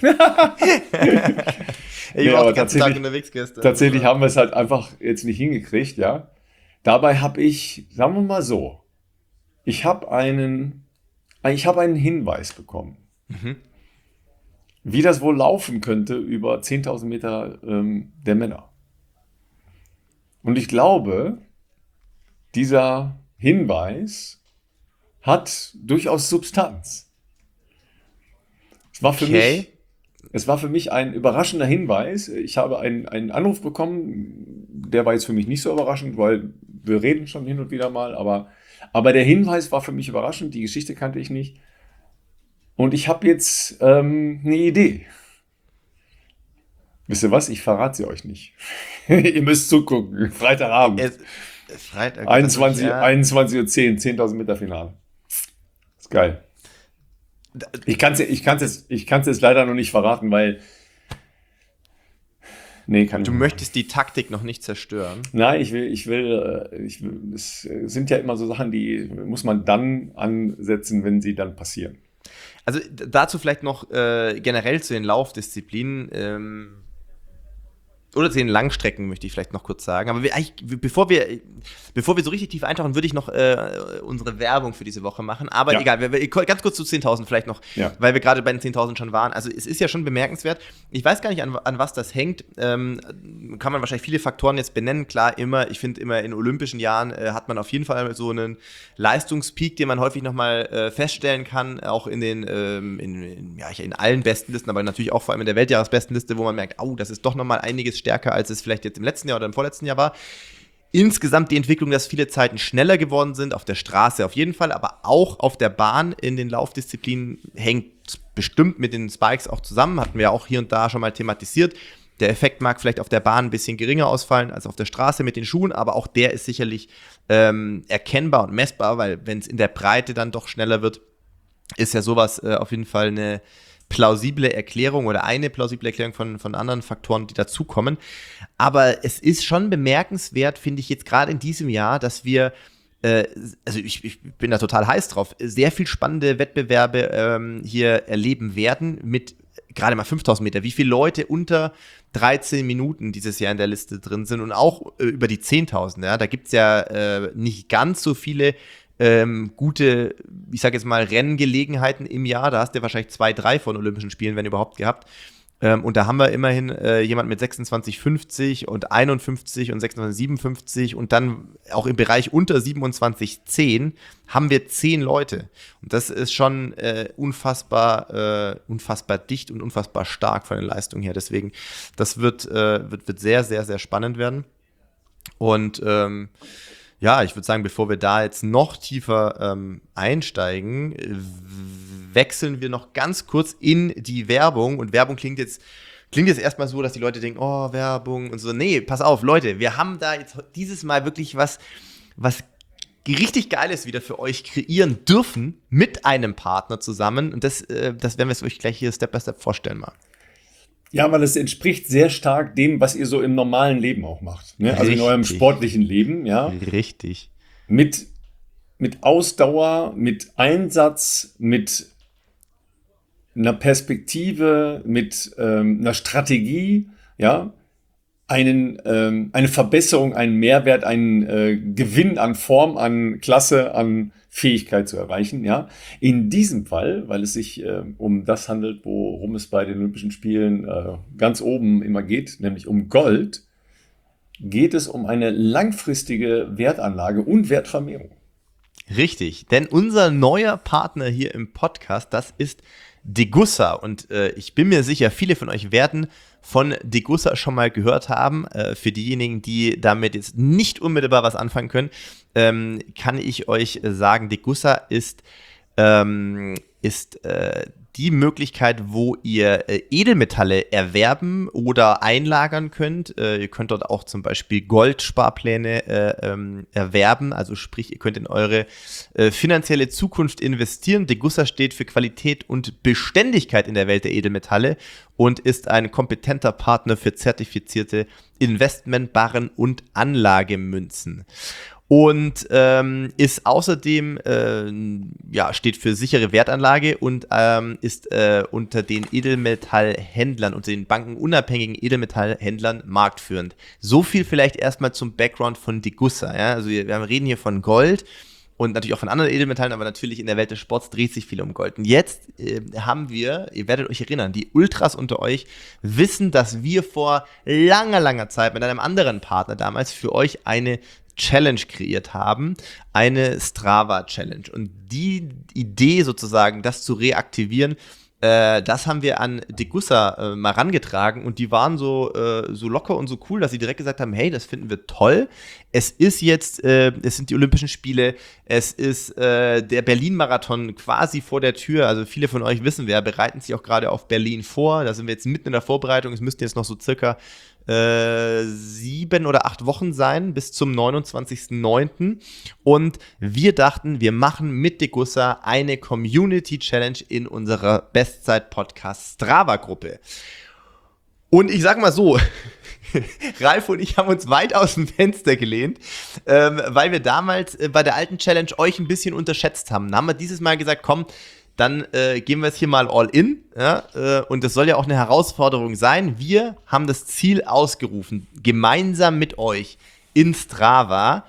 Ich war auch den ganzen Tag unterwegs gestern. Tatsächlich haben wir es halt einfach jetzt nicht hingekriegt, ja. Dabei habe ich, sagen wir mal so, ich habe einen Hinweis bekommen, wie das wohl laufen könnte über 10.000 Meter der Männer. Und ich glaube, dieser Hinweis hat durchaus Substanz. Es war für mich ein überraschender Hinweis. Ich habe einen Anruf bekommen, der war jetzt für mich nicht so überraschend, weil wir reden schon hin und wieder mal, aber der Hinweis war für mich überraschend, die Geschichte kannte ich nicht. Und ich habe jetzt eine Idee. Wisst ihr was? Ich verrate sie euch nicht. Ihr müsst zugucken. Freitagabend. Freitag. 21:10, 10.000 Meter Finale. Ist geil. Ich kann's jetzt leider noch nicht verraten, weil. Nee, kann ich Du nicht. möchtest die Taktik noch nicht zerstören. Nein, ich will, es sind ja immer so Sachen, die muss man dann ansetzen, wenn sie dann passieren. Also dazu vielleicht noch generell zu den Laufdisziplinen. Oder zu den Langstrecken möchte ich vielleicht noch kurz sagen. Aber bevor wir so richtig tief eintauchen, würde ich noch unsere Werbung für diese Woche machen. Aber egal, ganz kurz zu 10.000 vielleicht noch, weil wir gerade bei den 10.000 schon waren. Also es ist ja schon bemerkenswert. Ich weiß gar nicht, an was das hängt. Kann man wahrscheinlich viele Faktoren jetzt benennen. Klar, ich finde immer in olympischen Jahren hat man auf jeden Fall so einen Leistungspeak, den man häufig nochmal feststellen kann. Auch in allen Bestenlisten, aber natürlich auch vor allem in der Weltjahresbestenliste, wo man merkt, das ist doch nochmal einiges stärker, als es vielleicht jetzt im letzten Jahr oder im vorletzten Jahr war. Insgesamt die Entwicklung, dass viele Zeiten schneller geworden sind, auf der Straße auf jeden Fall, aber auch auf der Bahn in den Laufdisziplinen hängt bestimmt mit den Spikes auch zusammen, hatten wir auch hier und da schon mal thematisiert. Der Effekt mag vielleicht auf der Bahn ein bisschen geringer ausfallen als auf der Straße mit den Schuhen, aber auch der ist sicherlich erkennbar und messbar, weil wenn es in der Breite dann doch schneller wird, ist ja sowas auf jeden Fall eine plausible Erklärung oder eine plausible Erklärung von anderen Faktoren, die dazukommen. Aber es ist schon bemerkenswert, finde ich jetzt gerade in diesem Jahr, dass wir, also ich bin da total heiß drauf, sehr viel spannende Wettbewerbe hier erleben werden mit gerade mal 5.000 Meter. Wie viele Leute unter 13 Minuten dieses Jahr in der Liste drin sind und auch über die 10.000. Ja? Da gibt es ja nicht ganz so viele gute, ich sage jetzt mal, Renngelegenheiten im Jahr. Da hast du wahrscheinlich 2, 3 von Olympischen Spielen, wenn überhaupt, gehabt. Und da haben wir immerhin jemand mit 26,50 und 51 und 26,57 und dann auch im Bereich unter 27,10 haben wir 10 Leute. Und das ist schon unfassbar dicht und unfassbar stark von der Leistung her. Deswegen, das wird sehr, sehr, sehr spannend werden. Und ja, ich würde sagen, bevor wir da jetzt noch tiefer einsteigen, wechseln wir noch ganz kurz in die Werbung. Und Werbung klingt jetzt erstmal so, dass die Leute denken, oh, Werbung und so. Nee, pass auf, Leute, wir haben da jetzt dieses Mal wirklich was richtig Geiles wieder für euch kreieren dürfen mit einem Partner zusammen. Und das werden wir euch gleich hier Step by Step vorstellen mal. Ja, weil es entspricht sehr stark dem, was ihr so im normalen Leben auch macht. Ne? Also in eurem sportlichen Leben, ja. Richtig. Mit Ausdauer, mit Einsatz, mit einer Perspektive, mit einer Strategie, ja. Eine Verbesserung, einen Mehrwert, einen Gewinn an Form, an Klasse, an Fähigkeit zu erreichen. Ja. In diesem Fall, weil es sich um das handelt, worum es bei den Olympischen Spielen ganz oben immer geht, nämlich um Gold, geht es um eine langfristige Wertanlage und Wertvermehrung. Richtig, denn unser neuer Partner hier im Podcast, das ist Degussa. Und ich bin mir sicher, viele von euch werden von Degussa schon mal gehört haben. Für diejenigen, die damit jetzt nicht unmittelbar was anfangen können, kann ich euch sagen, Degussa ist die Möglichkeit, wo ihr Edelmetalle erwerben oder einlagern könnt. Ihr könnt dort auch zum Beispiel Goldsparpläne erwerben, also sprich, ihr könnt in eure finanzielle Zukunft investieren. Degussa steht für Qualität und Beständigkeit in der Welt der Edelmetalle und ist ein kompetenter Partner für zertifizierte Investmentbarren und Anlagemünzen. Und ist außerdem, steht für sichere Wertanlage und ist unter den Edelmetallhändlern, unter den bankenunabhängigen Edelmetallhändlern marktführend. So viel vielleicht erstmal zum Background von Degussa. Ja? Also wir reden hier von Gold und natürlich auch von anderen Edelmetallen, aber natürlich in der Welt des Sports dreht sich viel um Gold. Und jetzt haben wir, ihr werdet euch erinnern, die Ultras unter euch wissen, dass wir vor langer Zeit mit einem anderen Partner damals für euch eine Challenge kreiert haben, eine Strava-Challenge. Und die Idee sozusagen, das zu reaktivieren, das haben wir an Degussa mal rangetragen und die waren so locker und so cool, dass sie direkt gesagt haben, hey, das finden wir toll. Es ist jetzt, es sind die Olympischen Spiele, es ist der Berlin-Marathon quasi vor der Tür. Also viele von euch wissen, wir bereiten sich auch gerade auf Berlin vor. Da sind wir jetzt mitten in der Vorbereitung. Es müssten jetzt noch so circa 7 oder 8 Wochen sein, bis zum 29.09. Und wir dachten, wir machen mit Degussa eine Community Challenge in unserer Bestzeit-Podcast Strava-Gruppe. Und ich sag mal so, Ralf und ich haben uns weit aus dem Fenster gelehnt, weil wir damals bei der alten Challenge euch ein bisschen unterschätzt haben. Da haben wir dieses Mal gesagt, komm, dann gehen wir es hier mal all in. Ja? Und das soll ja auch eine Herausforderung sein. Wir haben das Ziel ausgerufen, gemeinsam mit euch in Strava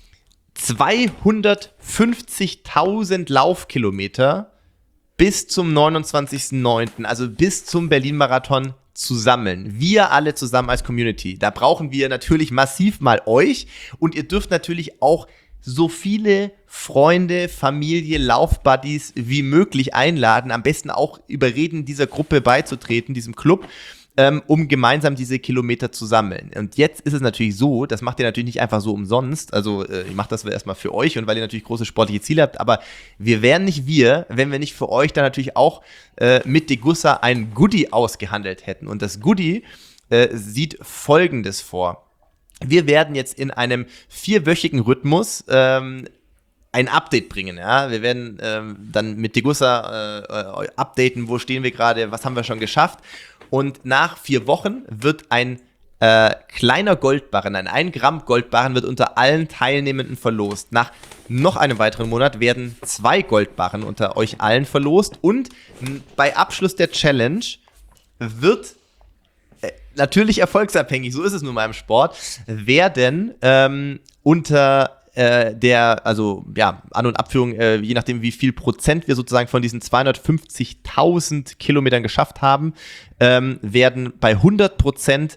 250.000 Laufkilometer bis zum 29.09., also bis zum Berlin-Marathon zu sammeln. Wir alle zusammen als Community. Da brauchen wir natürlich massiv mal euch und ihr dürft natürlich auch so viele Freunde, Familie, Laufbuddies wie möglich einladen. Am besten auch überreden, dieser Gruppe beizutreten, diesem Club, um gemeinsam diese Kilometer zu sammeln. Und jetzt ist es natürlich so, das macht ihr natürlich nicht einfach so umsonst, also ich mache das erstmal für euch und weil ihr natürlich große sportliche Ziele habt, aber wir wären nicht wir, wenn wir nicht für euch dann natürlich auch mit Degussa ein Goodie ausgehandelt hätten. Und das Goodie sieht Folgendes vor. Wir werden jetzt in einem 4-wöchigen Rhythmus ein Update bringen. Ja? Wir werden dann mit Degussa updaten, wo stehen wir gerade, was haben wir schon geschafft. Und nach 4 Wochen wird ein kleiner Goldbarren, ein 1 Gramm Goldbarren wird unter allen Teilnehmenden verlost. Nach noch einem weiteren Monat werden 2 Goldbarren unter euch allen verlost. Und bei Abschluss der Challenge wird natürlich erfolgsabhängig, so ist es nun mal im Sport, werden unter also ja, An- und Abführung, je nachdem wie viel Prozent wir sozusagen von diesen 250.000 Kilometern geschafft haben, werden bei 100%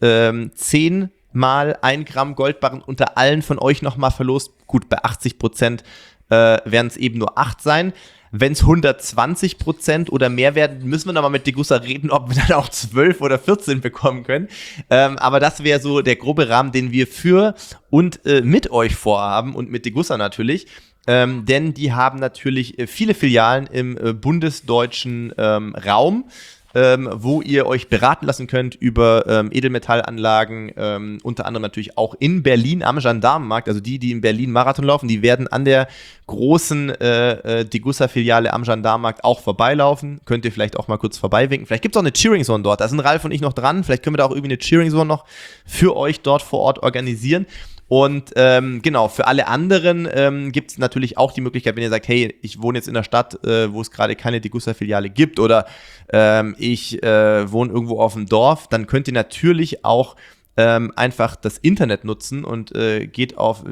10 mal 1 Gramm Goldbarren unter allen von euch nochmal verlost. Gut, bei 80% werden es eben nur 8 sein. Wenn es 120% oder mehr werden, müssen wir nochmal mit Degussa reden, ob wir dann auch 12 oder 14 bekommen können. Aber das wäre so der grobe Rahmen, den wir für und mit euch vorhaben und mit Degussa natürlich. Denn die haben natürlich viele Filialen im bundesdeutschen Raum, wo ihr euch beraten lassen könnt über Edelmetallanlagen, unter anderem natürlich auch in Berlin am Gendarmenmarkt. Also die in Berlin Marathon laufen, die werden an der großen Degussa-Filiale am Gendarmenmarkt auch vorbeilaufen. Könnt ihr vielleicht auch mal kurz vorbeiwinken. Vielleicht gibt es auch eine Cheering Zone dort. Da sind Ralf und ich noch dran. Vielleicht können wir da auch irgendwie eine Cheering Zone noch für euch dort vor Ort organisieren. Und genau, für alle anderen gibt es natürlich auch die Möglichkeit, wenn ihr sagt, hey, ich wohne jetzt in der Stadt, wo es gerade keine Degussa-Filiale gibt oder ich wohne irgendwo auf dem Dorf, dann könnt ihr natürlich auch einfach das Internet nutzen und geht auf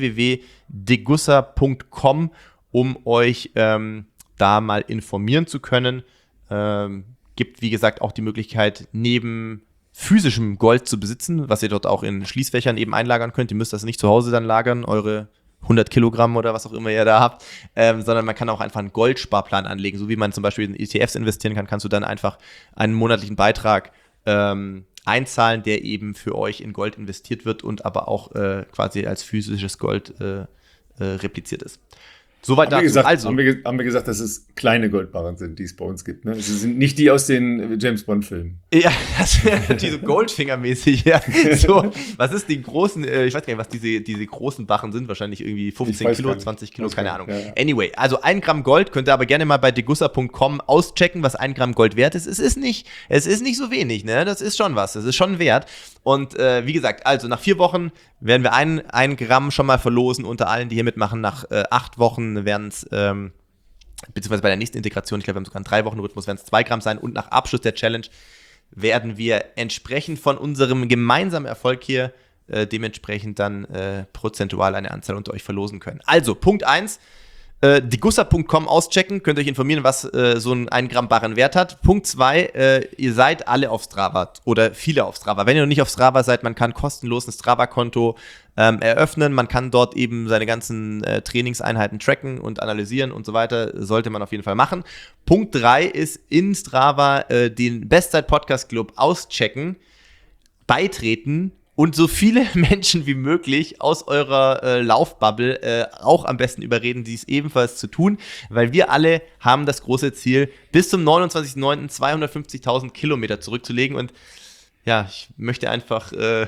www.degussa.com, um euch da mal informieren zu können. Gibt, wie gesagt, auch die Möglichkeit, neben physischem Gold zu besitzen, was ihr dort auch in Schließfächern eben einlagern könnt. Ihr müsst das nicht zu Hause dann lagern, eure 100 Kilogramm oder was auch immer ihr da habt, sondern man kann auch einfach einen Goldsparplan anlegen. So wie man zum Beispiel in ETFs investieren kann, kannst du dann einfach einen monatlichen Beitrag einzahlen, der eben für euch in Gold investiert wird und aber auch quasi als physisches Gold repliziert ist. Soweit dazu. Haben wir gesagt, dass es kleine Goldbarren sind, die es bei uns gibt. Ne? Es sind nicht die aus den James-Bond-Filmen. Ja, das wäre natürlich so Goldfinger-mäßig. Ja. So, was ist die großen, ich weiß gar nicht, was diese großen Barren sind, wahrscheinlich irgendwie 15 Kilo, 20 Kilo, keine Ahnung. Ja. Anyway, also 1 Gramm Gold könnt ihr aber gerne mal bei degussa.com auschecken, was 1 Gramm Gold wert ist. Es ist nicht so wenig, ne? Das ist schon was, das ist schon wert. Und wie gesagt, also nach 4 Wochen werden wir 1 Gramm schon mal verlosen unter allen, die hier mitmachen. Nach 8 Wochen werden es, beziehungsweise bei der nächsten Integration, ich glaube, wir haben sogar einen 3-Wochen-Rhythmus, werden es 2 Gramm sein. Und nach Abschluss der Challenge werden wir entsprechend von unserem gemeinsamen Erfolg hier dementsprechend dann prozentual eine Anzahl unter euch verlosen können. Also, Punkt 1. Degussa.com auschecken, könnt ihr euch informieren, was so ein 1 Gramm Barren Wert hat. Punkt 2, ihr seid alle auf Strava oder viele auf Strava. Wenn ihr noch nicht auf Strava seid, man kann kostenlos ein Strava-Konto eröffnen, man kann dort eben seine ganzen Trainingseinheiten tracken und analysieren und so weiter, sollte man auf jeden Fall machen. Punkt 3 ist in Strava den Bestzeit-Podcast-Club auschecken, beitreten und so viele Menschen wie möglich aus eurer Laufbubble auch am besten überreden, dies ebenfalls zu tun, weil wir alle haben das große Ziel, bis zum 29.09. 250.000 Kilometer zurückzulegen und Ja, ich möchte einfach,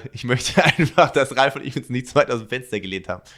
dass Ralf und ich uns nicht zu weit aus dem Fenster gelehnt haben.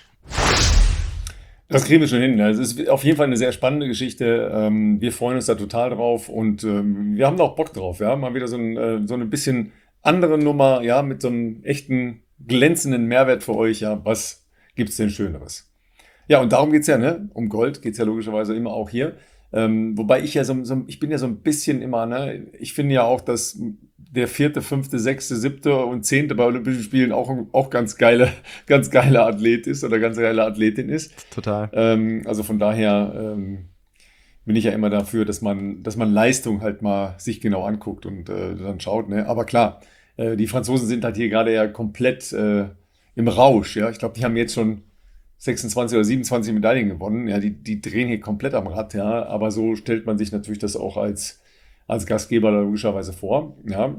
Das kriegen wir schon hin. Es ist auf jeden Fall eine sehr spannende Geschichte. Wir freuen uns da total drauf und wir haben da auch Bock drauf. Ja, mal wieder so eine bisschen andere Nummer, ja, mit so einem echten glänzenden Mehrwert für euch. Ja, was gibt's denn Schöneres? Ja, und darum geht's ja, ne? Um Gold geht's ja logischerweise immer auch hier. Wobei ich ja ich bin ja so ein bisschen immer, ne? Ich finde ja auch, dass der vierte, fünfte, sechste, siebte und zehnte bei Olympischen Spielen auch ganz geile Athlet ist oder ganz geile Athletin ist. Total. Also von daher bin ich ja immer dafür, dass man Leistung halt mal sich genau anguckt und dann schaut, ne? Aber klar, die Franzosen sind halt hier gerade ja komplett im Rausch, ja. Ich glaube, die haben jetzt schon 26 oder 27 Medaillen gewonnen. Ja, die drehen hier komplett am Rad, ja. Aber so stellt man sich natürlich das auch als Gastgeber logischerweise vor. Ja,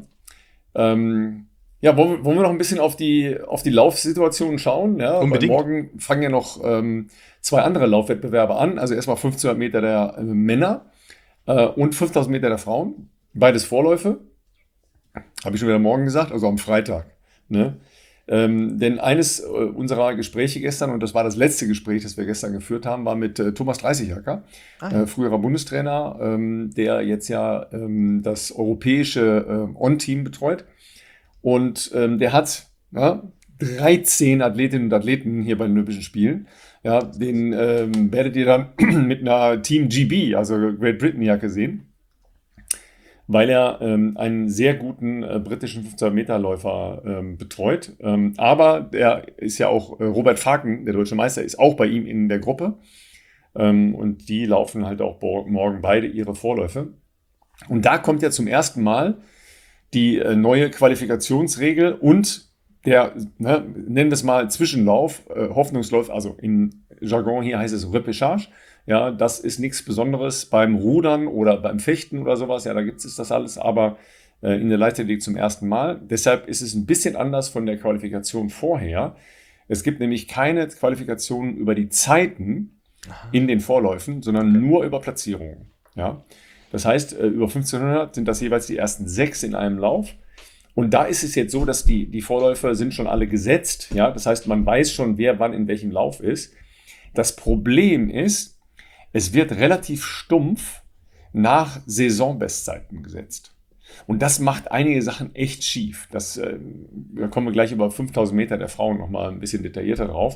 ja, wollen wir noch ein bisschen auf die Laufsituation schauen? Ja, weil Unbedingt. morgen fangen ja noch zwei andere Laufwettbewerbe an. Also erstmal 1500 Meter der Männer und 5000 Meter der Frauen. Beides Vorläufe. Habe ich schon wieder morgen gesagt, also am Freitag. Ne? Denn eines unserer Gespräche gestern, und das war das letzte Gespräch, das wir gestern geführt haben, war mit Thomas Dreißigacker, früherer Bundestrainer, der jetzt ja das europäische On-Team betreut. Und der hat 13 Athletinnen und Athleten hier bei den Olympischen Spielen. Ja, den werdet ihr dann mit einer Team GB, also Great Britain-Jacke sehen, weil er einen sehr guten britischen 1500-Meter-Läufer betreut. Aber der ist ja auch, Robert Faken, der deutsche Meister, ist auch bei ihm in der Gruppe. Und die laufen halt auch morgen beide ihre Vorläufe. Und da kommt ja zum ersten Mal die neue Qualifikationsregel und der, nennen wir es mal Zwischenlauf, Hoffnungslauf, also im Jargon hier heißt es Repêchage. Ja, das ist nichts Besonderes beim Rudern oder beim Fechten oder sowas. Ja, da gibt es das alles, aber in der Leichtathletik zum ersten Mal. Deshalb ist es ein bisschen anders von der Qualifikation vorher. Es gibt nämlich keine Qualifikation über die Zeiten in den Vorläufen, sondern nur über Platzierungen. Ja, das heißt, über 1500 sind das jeweils die ersten 6 in einem Lauf. Und da ist es jetzt so, dass die Vorläufe sind schon alle gesetzt. Ja, das heißt, man weiß schon, wer wann in welchem Lauf ist. Das Problem ist, es wird relativ stumpf nach Saisonbestzeiten gesetzt. Und das macht einige Sachen echt schief. Da kommen wir gleich über 5000 Meter der Frauen nochmal ein bisschen detaillierter drauf.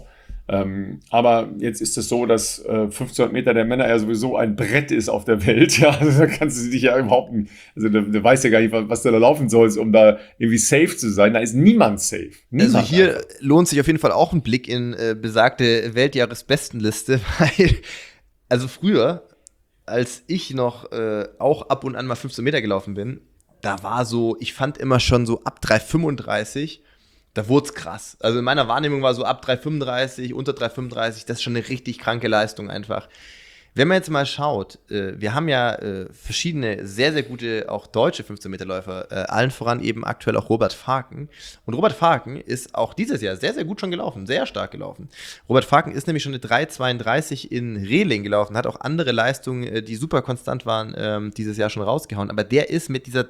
Aber jetzt ist es so, dass 1500 Meter der Männer ja sowieso ein Brett ist auf der Welt. Ja, also da kannst du dich ja überhaupt nicht, also du weißt ja gar nicht, was du da laufen sollst, um da irgendwie safe zu sein. Da ist niemand safe. Niemand Also hier einfach. lohnt sich auf jeden Fall auch ein Blick in besagte Weltjahresbestenliste, weil, also früher, als ich noch auch ab und an mal 15 Meter gelaufen bin, da war so, ich fand immer schon so ab 3,35, da wurde es krass. Also in meiner Wahrnehmung war so ab 3,35, unter 3,35, das ist schon eine richtig kranke Leistung einfach. Wenn man jetzt mal schaut, wir haben ja verschiedene sehr, sehr gute, auch deutsche 15-Meter-Läufer, allen voran eben aktuell auch Robert Faken. Und Robert Faken ist auch dieses Jahr sehr, sehr gut schon gelaufen, sehr stark gelaufen. Robert Faken ist nämlich schon eine 3,32 in Reling gelaufen, hat auch andere Leistungen, die super konstant waren, dieses Jahr schon rausgehauen. Aber der ist mit dieser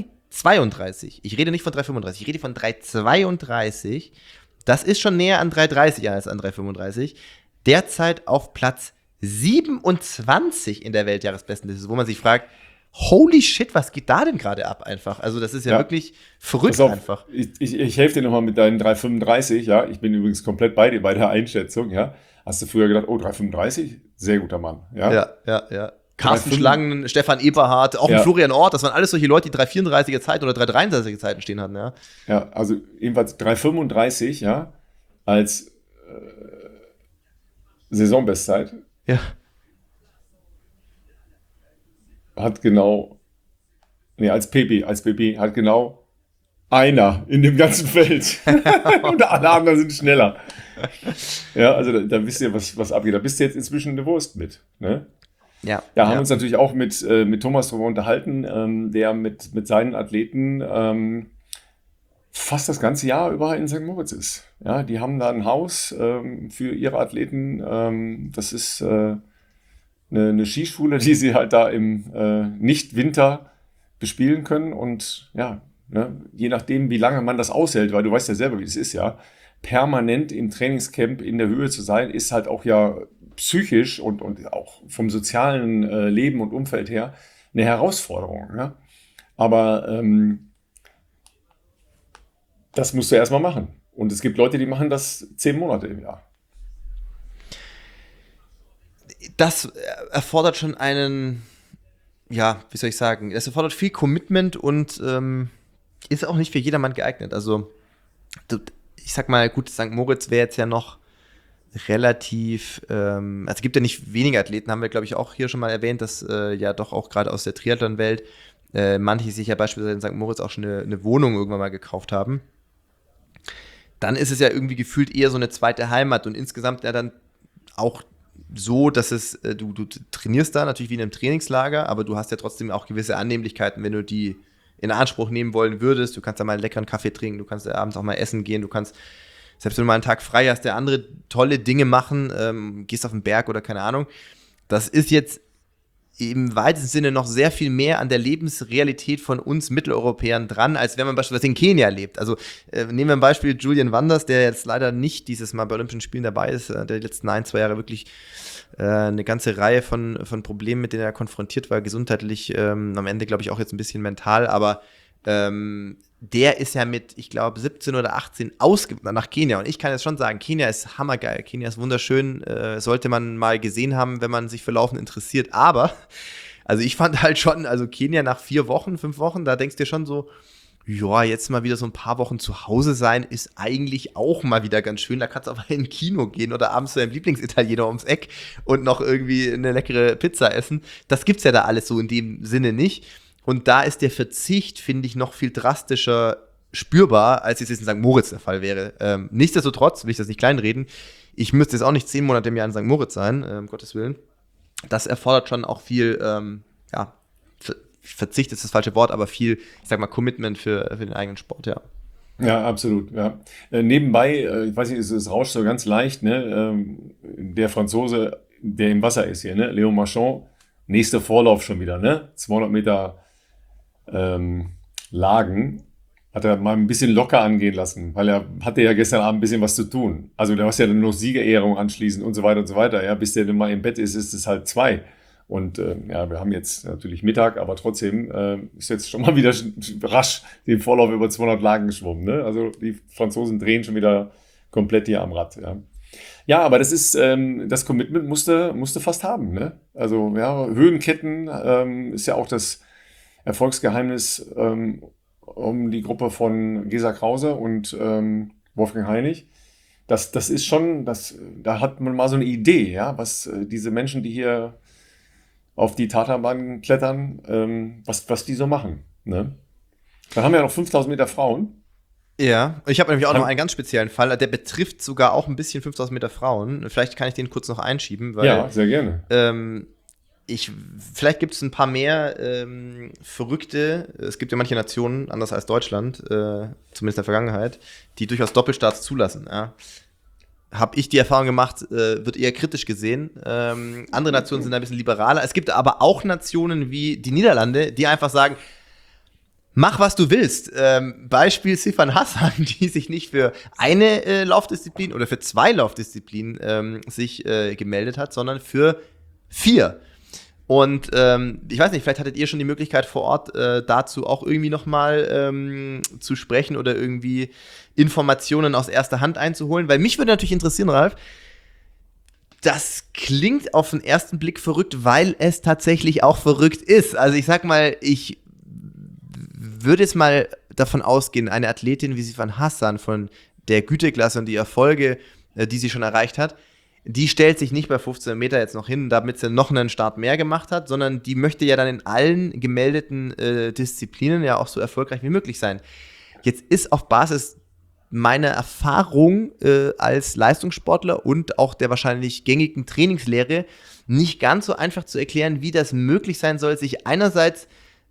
3,32, ich rede nicht von 3,35, ich rede von 3,32, das ist schon näher an 3,30 als an 3,35, derzeit auf Platz 27 in der Weltjahresbestenliste, wo man sich fragt, holy shit, was geht da denn gerade ab einfach? Also das ist ja wirklich verrückt Pass auf, einfach. ich helfe dir nochmal mit deinen 3,35, ja. Ich bin übrigens komplett bei dir bei der Einschätzung, ja. Hast du früher gedacht, oh, 3,35? Sehr guter Mann, ja. Ja. Carsten 3,5 Schlangen, Stefan Eberhardt, auch Ja. Florian Ort, das waren alles solche Leute, die 3,34er Zeiten oder 3,33er Zeiten stehen hatten, ja. Ja, also jedenfalls 3,35, ja, als Saisonbestzeit Ja. hat genau, nee, als PB hat genau einer in dem ganzen Feld. Und alle anderen sind schneller. Ja, also da wisst ihr, was abgeht. Da bist du jetzt inzwischen eine Wurst mit, ne? Ja. Ja, haben uns natürlich auch mit Thomas darüber unterhalten, der mit seinen Athleten fast das ganze Jahr über in St. Moritz ist. Ja, die haben da ein Haus für ihre Athleten. Das ist eine Skischule, die sie halt da im Nicht-Winter bespielen können. Und ja, Ne? Je nachdem, wie lange man das aushält, weil du weißt ja selber, wie es ist, ja. Permanent im Trainingscamp in der Höhe zu sein, ist halt auch ja psychisch und auch vom sozialen Leben und Umfeld her eine Herausforderung. Ja? Aber das musst du erstmal machen. Und es gibt Leute, die machen das 10 Monate im Jahr. Das erfordert schon einen, ja, wie soll ich sagen, es erfordert viel Commitment und ist auch nicht für jedermann geeignet. Also, ich sag mal, gut, St. Moritz wäre jetzt ja noch relativ, also es gibt ja nicht wenige Athleten, haben wir, glaube ich, auch hier schon mal erwähnt, dass ja doch auch gerade aus der Triathlon-Welt manche sich ja beispielsweise in St. Moritz auch schon eine Wohnung irgendwann mal gekauft haben. Dann ist es ja irgendwie gefühlt eher so eine zweite Heimat und insgesamt ja dann auch so, dass es, du trainierst da natürlich wie in einem Trainingslager, aber du hast ja trotzdem auch gewisse Annehmlichkeiten, wenn du die in Anspruch nehmen wollen würdest. Du kannst da mal einen leckeren Kaffee trinken, du kannst abends auch mal essen gehen, du kannst, selbst wenn du mal einen Tag frei hast, der andere tolle Dinge machen, gehst auf den Berg oder keine Ahnung. Das ist jetzt im weitesten Sinne noch sehr viel mehr an der Lebensrealität von uns Mitteleuropäern dran, als wenn man beispielsweise in Kenia lebt. Also nehmen wir ein Beispiel Julian Wanders, der jetzt leider nicht dieses Mal bei Olympischen Spielen dabei ist, der die letzten 1-2 Jahre wirklich eine ganze Reihe von Problemen, mit denen er konfrontiert war, gesundheitlich, am Ende glaube ich auch jetzt ein bisschen mental, aber der ist ja mit, ich glaube, 17 oder 18 nach Kenia. Und ich kann jetzt schon sagen, Kenia ist hammergeil. Kenia ist wunderschön. Sollte man mal gesehen haben, wenn man sich für Laufen interessiert. Aber, also ich fand halt schon, also Kenia nach 4 Wochen, 5 Wochen, da denkst du dir schon so, ja, jetzt mal wieder so ein paar Wochen zu Hause sein, ist eigentlich auch mal wieder ganz schön. Da kannst du aber in ein Kino gehen oder abends zu deinem Lieblingsitaliener ums Eck und noch irgendwie eine leckere Pizza essen. Das gibt's ja da alles so in dem Sinne nicht. Und da ist der Verzicht, finde ich, noch viel drastischer spürbar, als es jetzt in St. Moritz der Fall wäre. Nichtsdestotrotz will ich das nicht kleinreden. Ich müsste jetzt auch nicht 10 Monate im Jahr in St. Moritz sein, um Gottes Willen. Das erfordert schon auch viel, Verzicht ist das falsche Wort, aber viel, ich sag mal, Commitment für den eigenen Sport, ja. Ja, absolut, ja. Nebenbei, ich weiß nicht, es rauscht so ganz leicht, ne? Der Franzose, der im Wasser ist hier, ne? Léon Marchand, nächster Vorlauf schon wieder, ne? 200 Meter Lagen, hat er mal ein bisschen locker angehen lassen, weil er hatte ja gestern Abend ein bisschen was zu tun. Also da hast ja dann noch Siegerehrung anschließend und so weiter und so weiter. Ja, bis der dann mal im Bett ist es halt 2. Und wir haben jetzt natürlich Mittag, aber trotzdem ist jetzt schon mal wieder rasch den Vorlauf über 200 Lagen geschwommen. Ne? Also die Franzosen drehen schon wieder komplett hier am Rad. Ja, ja, aber das ist das Commitment musste fast haben. Ne? Also ja, Höhenketten ist ja auch das Erfolgsgeheimnis um die Gruppe von Gesa Krause und Wolfgang Heinig. Das ist schon, da hat man mal so eine Idee, ja, was diese Menschen, die hier auf die Tatanbahn klettern, was die so machen. Ne? Dann haben wir ja noch 5000 Meter Frauen. Ja, ich habe nämlich auch noch einen ganz speziellen Fall, der betrifft sogar auch ein bisschen 5000 Meter Frauen. Vielleicht kann ich den kurz noch einschieben, weil ja, sehr gerne. Vielleicht gibt es ein paar mehr Verrückte, es gibt ja manche Nationen, anders als Deutschland, zumindest in der Vergangenheit, die durchaus Doppelstarts zulassen. Ja. Habe ich die Erfahrung gemacht, wird eher kritisch gesehen. Andere Nationen sind ein bisschen liberaler. Es gibt aber auch Nationen wie die Niederlande, die einfach sagen, mach, was du willst. Beispiel Sifan Hassan, die sich nicht für eine Laufdisziplin oder für 2 Laufdisziplinen sich gemeldet hat, sondern für 4. Und ich weiß nicht, vielleicht hattet ihr schon die Möglichkeit vor Ort dazu auch irgendwie nochmal zu sprechen oder irgendwie Informationen aus erster Hand einzuholen, weil mich würde natürlich interessieren, Ralf, das klingt auf den ersten Blick verrückt, weil es tatsächlich auch verrückt ist. Also ich sag mal, ich würde jetzt mal davon ausgehen, eine Athletin wie Sifan Hassan von der Güteklasse und die Erfolge, die sie schon erreicht hat, die stellt sich nicht bei 15 Meter jetzt noch hin, damit sie noch einen Start mehr gemacht hat, sondern die möchte ja dann in allen gemeldeten Disziplinen ja auch so erfolgreich wie möglich sein. Jetzt ist auf Basis meiner Erfahrung als Leistungssportler und auch der wahrscheinlich gängigen Trainingslehre nicht ganz so einfach zu erklären, wie das möglich sein soll, sich einerseits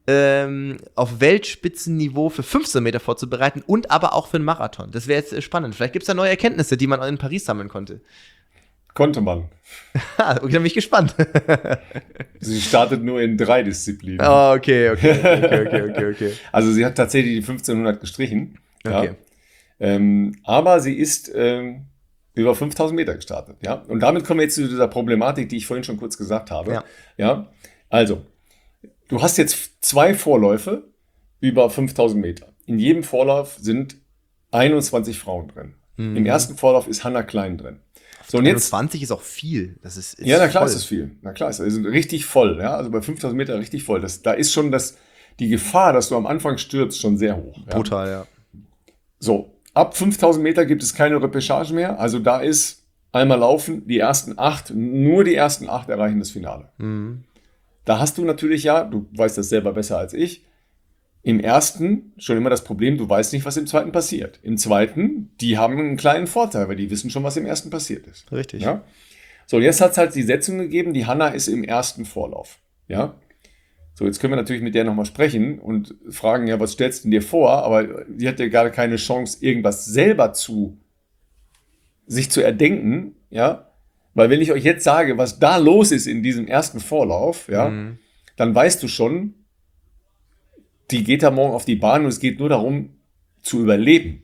auf Weltspitzenniveau für 15 Meter vorzubereiten und aber auch für einen Marathon. Das wäre jetzt spannend. Vielleicht gibt es da neue Erkenntnisse, die man in Paris sammeln konnte. Konnte man. Okay, dann bin ich gespannt. Sie startet nur in 3 Disziplinen. Oh, okay. Also sie hat tatsächlich die 1500 gestrichen. Okay. Ja. Aber sie ist über 5000 Meter gestartet. Ja? Und damit kommen wir jetzt zu dieser Problematik, die ich vorhin schon kurz gesagt habe. Ja? Also, du hast jetzt 2 Vorläufe über 5000 Meter. In jedem Vorlauf sind 21 Frauen drin. Im ersten Vorlauf ist Hannah Klein drin. So, und jetzt 21 ist auch viel. Das ist ja, na klar voll. ist es viel. Na klar ist es richtig voll. Ja? Also bei 5000 Meter richtig voll. Da ist schon die Gefahr, dass du am Anfang stürzt, schon sehr hoch. Ja? Brutal, ja. So, ab 5000 Meter gibt es keine Repechage mehr. Also da ist einmal laufen, nur die ersten 8 erreichen das Finale. Da hast du natürlich du weißt das selber besser als ich, im ersten schon immer das Problem, du weißt nicht, was im zweiten passiert. Im zweiten, die haben einen kleinen Vorteil, weil die wissen schon, was im ersten passiert ist. Richtig. Ja? So, jetzt hat es halt die Setzung gegeben, die Hannah ist im ersten Vorlauf. Ja? So, jetzt können wir natürlich mit der nochmal sprechen und fragen, ja, was stellst du dir vor? Aber die hat ja gar keine Chance, irgendwas selber sich zu erdenken, ja? Weil wenn ich euch jetzt sage, was da los ist in diesem ersten Vorlauf, ja, dann weißt du schon, die geht da morgen auf die Bahn und es geht nur darum, zu überleben.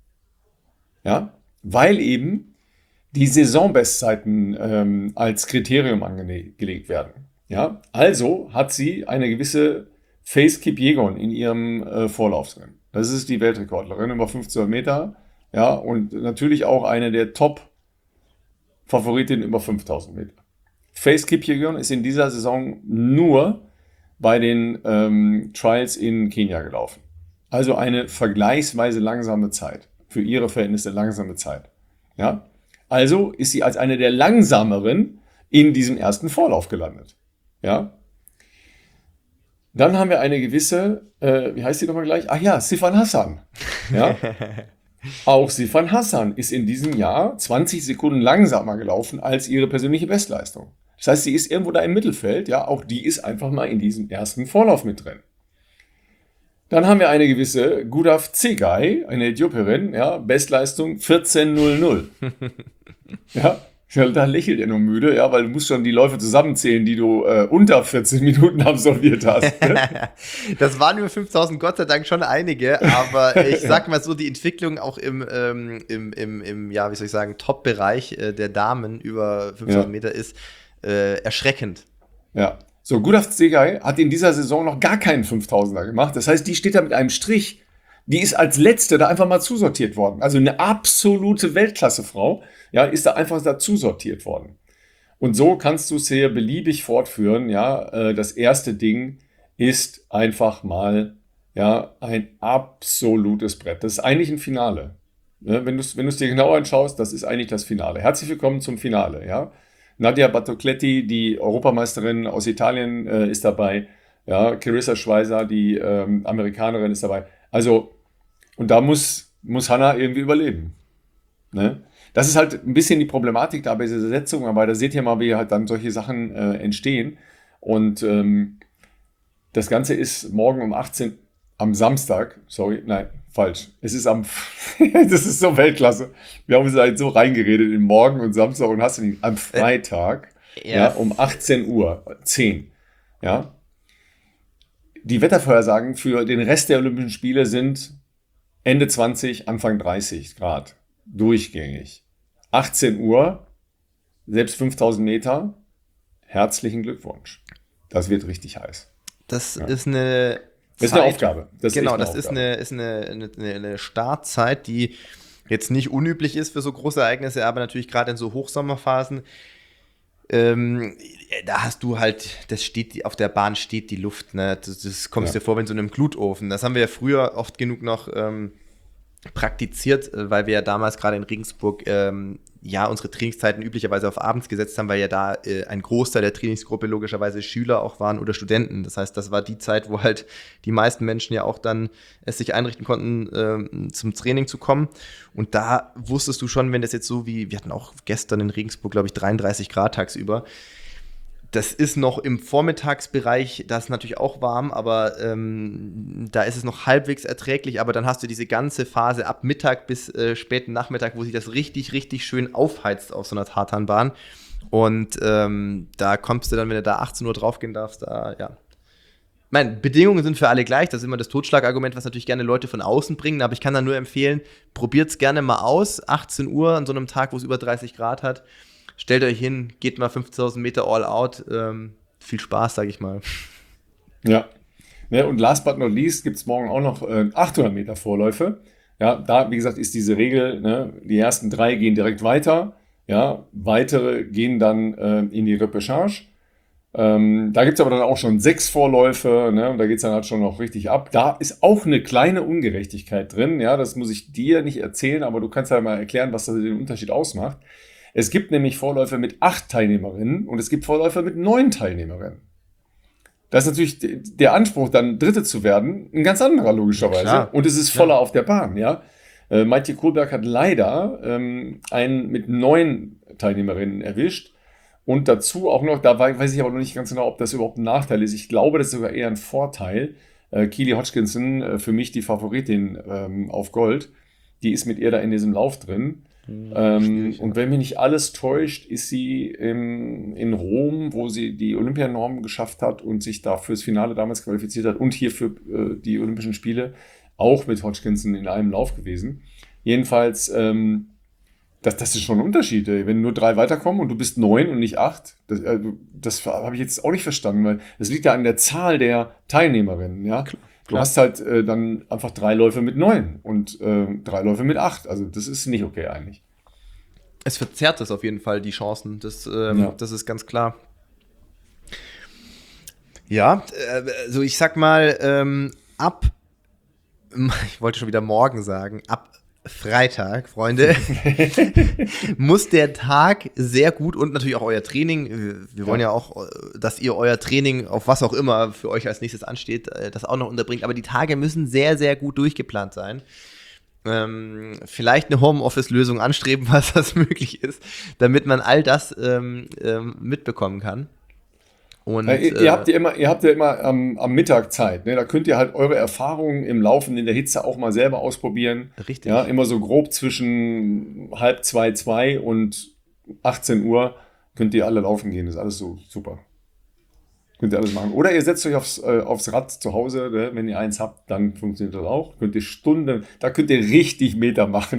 Ja? Weil eben die Saisonbestzeiten als Kriterium angelegt werden. Ja? Also hat sie eine gewisse Faith Kipyegon in ihrem Vorlauf drin. Das ist die Weltrekordlerin über 1500 Meter. Ja? Und natürlich auch eine der Top-Favoritinnen über 5000 Meter. Faith Kipyegon ist in dieser Saison nur bei den Trials in Kenia gelaufen. Also eine vergleichsweise langsame Zeit. Für ihre Verhältnisse langsame Zeit. Ja? Also ist sie als eine der langsameren in diesem ersten Vorlauf gelandet. Ja? Dann haben wir eine gewisse, wie heißt sie nochmal gleich? Ach ja, Sifan Hassan. Ja? Auch Sifan Hassan ist in diesem Jahr 20 Sekunden langsamer gelaufen als ihre persönliche Bestleistung. Das heißt, sie ist irgendwo da im Mittelfeld, ja, auch die ist einfach mal in diesem ersten Vorlauf mit drin. Dann haben wir eine gewisse Gudaf Tsegay, eine Äthiopierin, ja, Bestleistung 14:00. Ja, da lächelt er nur müde, ja, weil du musst schon die Läufe zusammenzählen, die du unter 14 Minuten absolviert hast. Ne? Das waren über 5000 Gott sei Dank schon einige, aber ich sag mal so, die Entwicklung auch im ja, wie soll ich sagen, Top-Bereich der Damen über 5000 Meter ist erschreckend. Ja, so Gudaf Tsegay hat in dieser Saison noch gar keinen 5000er gemacht. Das heißt, die steht da mit einem Strich. Die ist als Letzte da einfach mal zusortiert worden. Also eine absolute Weltklassefrau, ja, ist da einfach dazu sortiert worden. Und so kannst du es hier beliebig fortführen, ja. Das erste Ding ist einfach mal, ja, ein absolutes Brett. Das ist eigentlich ein Finale. Ja, wenn du es dir genau anschaust, das ist eigentlich das Finale. Herzlich willkommen zum Finale, ja. Nadia Battocletti, die Europameisterin aus Italien, ist dabei. Ja, Clarissa Schweizer, die Amerikanerin, ist dabei. Also, und da muss Hannah irgendwie überleben. Ne? Das ist halt ein bisschen die Problematik da bei dieser Setzung, aber da seht ihr mal, wie halt dann solche Sachen entstehen. Und das Ganze ist morgen um 18 am Samstag, falsch. Es ist das ist so Weltklasse. Wir haben uns halt so reingeredet in morgen und Samstag und hast du nicht, am Freitag, ja, um 18:10 Uhr. Ja. Die Wettervorhersagen für den Rest der Olympischen Spiele sind Ende 20, Anfang 30 Grad. Durchgängig. 18 Uhr, selbst 5000 Meter. Herzlichen Glückwunsch. Das wird richtig heiß. Das ist eine Das ist eine Aufgabe. Das ist eine Startzeit, die jetzt nicht unüblich ist für so große Ereignisse, aber natürlich gerade in so Hochsommerphasen. Da hast du halt, auf der Bahn steht die Luft, ne? Das kommst dir vor wie in so einem Glutofen. Das haben wir ja früher oft genug noch praktiziert, weil wir ja damals gerade in Regensburg unsere Trainingszeiten üblicherweise auf abends gesetzt haben, weil ja da ein Großteil der Trainingsgruppe logischerweise Schüler auch waren oder Studenten. Das heißt, das war die Zeit, wo halt die meisten Menschen ja auch dann es sich einrichten konnten, zum Training zu kommen. Und da wusstest du schon, wenn das jetzt so wie, wir hatten auch gestern in Regensburg, glaube ich, 33 Grad tagsüber, Das ist noch im Vormittagsbereich, das ist natürlich auch warm, aber da ist es noch halbwegs erträglich. Aber dann hast du diese ganze Phase ab Mittag bis späten Nachmittag, wo sich das richtig, richtig schön aufheizt auf so einer Tartanbahn. Und da kommst du dann, wenn du da 18 Uhr draufgehen darfst, ja. Ich meine, Bedingungen sind für alle gleich. Das ist immer das Totschlagargument, was natürlich gerne Leute von außen bringen. Aber ich kann da nur empfehlen, probiert es gerne mal aus. 18 Uhr an so einem Tag, wo es über 30 Grad hat. Stellt euch hin, geht mal 5000 Meter all out. Viel Spaß, sage ich mal. Ja. Und last but not least gibt es morgen auch noch 800 Meter Vorläufe. Ja, da, wie gesagt, ist diese Regel, ne, die ersten 3 gehen direkt weiter. Ja, weitere gehen dann in die Repechage. Da gibt es aber dann auch schon 6 Vorläufe, ne, und da geht es dann halt schon noch richtig ab. Da ist auch eine kleine Ungerechtigkeit drin. Ja, das muss ich dir nicht erzählen, aber du kannst ja mal erklären, was da den Unterschied ausmacht. Es gibt nämlich Vorläufe mit 8 Teilnehmerinnen und es gibt Vorläufe mit 9 Teilnehmerinnen. Das ist natürlich der Anspruch, dann Dritte zu werden, ein ganz anderer logischerweise. Ja, und es ist voller auf der Bahn, ja. Maite Kohlberg hat leider einen mit 9 Teilnehmerinnen erwischt. Und dazu auch noch, da weiß ich aber noch nicht ganz genau, ob das überhaupt ein Nachteil ist. Ich glaube, das ist sogar eher ein Vorteil. Keely Hodgkinson, für mich die Favoritin auf Gold, die ist mit ihr da in diesem Lauf drin. Und wenn mich nicht alles täuscht, ist sie in Rom, wo sie die Olympianorm geschafft hat und sich da fürs Finale damals qualifiziert hat und hier für die Olympischen Spiele auch mit Hodgkinson in einem Lauf gewesen. Jedenfalls, das ist schon ein Unterschied, ey. Wenn nur 3 weiterkommen und du bist 9 und nicht 8, das habe ich jetzt auch nicht verstanden, weil das liegt ja an der Zahl der Teilnehmerinnen, ja. Klar. Du hast halt dann einfach 3 Läufe mit 9 und 3 Läufe mit 8. Also das ist nicht okay eigentlich. Es verzerrt es auf jeden Fall, die Chancen. Das ist ganz klar. Ja, also ich sag mal, ich wollte schon wieder morgen sagen, ab Freitag, Freunde, muss der Tag sehr gut und natürlich auch euer Training, wir wollen ja auch, dass ihr euer Training auf was auch immer für euch als nächstes ansteht, das auch noch unterbringt, aber die Tage müssen sehr, sehr gut durchgeplant sein. Vielleicht eine Homeoffice-Lösung anstreben, was das möglich ist, damit man all das mitbekommen kann. Und, ihr habt ja immer am Mittag Zeit. Ne? Da könnt ihr halt eure Erfahrungen im Laufen in der Hitze auch mal selber ausprobieren. Richtig. Ja, immer so grob zwischen 1:30, 2 und 18 Uhr könnt ihr alle laufen gehen. Das ist alles so super. Könnt ihr alles machen. Oder ihr setzt euch aufs Rad zu Hause, ne? Wenn ihr eins habt, dann funktioniert das auch. Könnt ihr da könnt ihr richtig Meter machen.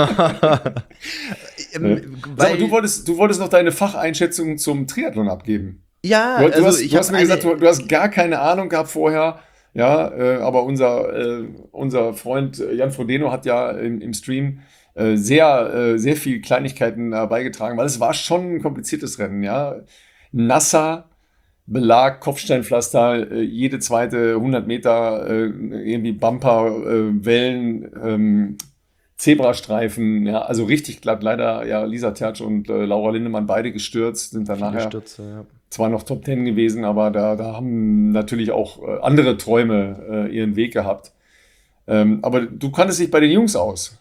Aber du wolltest noch deine Facheinschätzung zum Triathlon abgeben. Ja, du hast mir gesagt, du hast gar keine Ahnung gehabt vorher, ja, aber unser Freund Jan Frodeno hat ja im Stream sehr viel Kleinigkeiten beigetragen, weil es war schon ein kompliziertes Rennen, ja. Nasser Belag, Kopfsteinpflaster, jede zweite 100 Meter irgendwie Bumper, Wellen, Zebrastreifen, ja, also richtig glatt. Leider, ja, Lisa Tertsch und Laura Lindemann beide gestürzt, sind dann nachher zwar noch Top 10 gewesen, aber da haben natürlich auch andere Träume ihren Weg gehabt. Aber du kanntest dich bei den Jungs aus.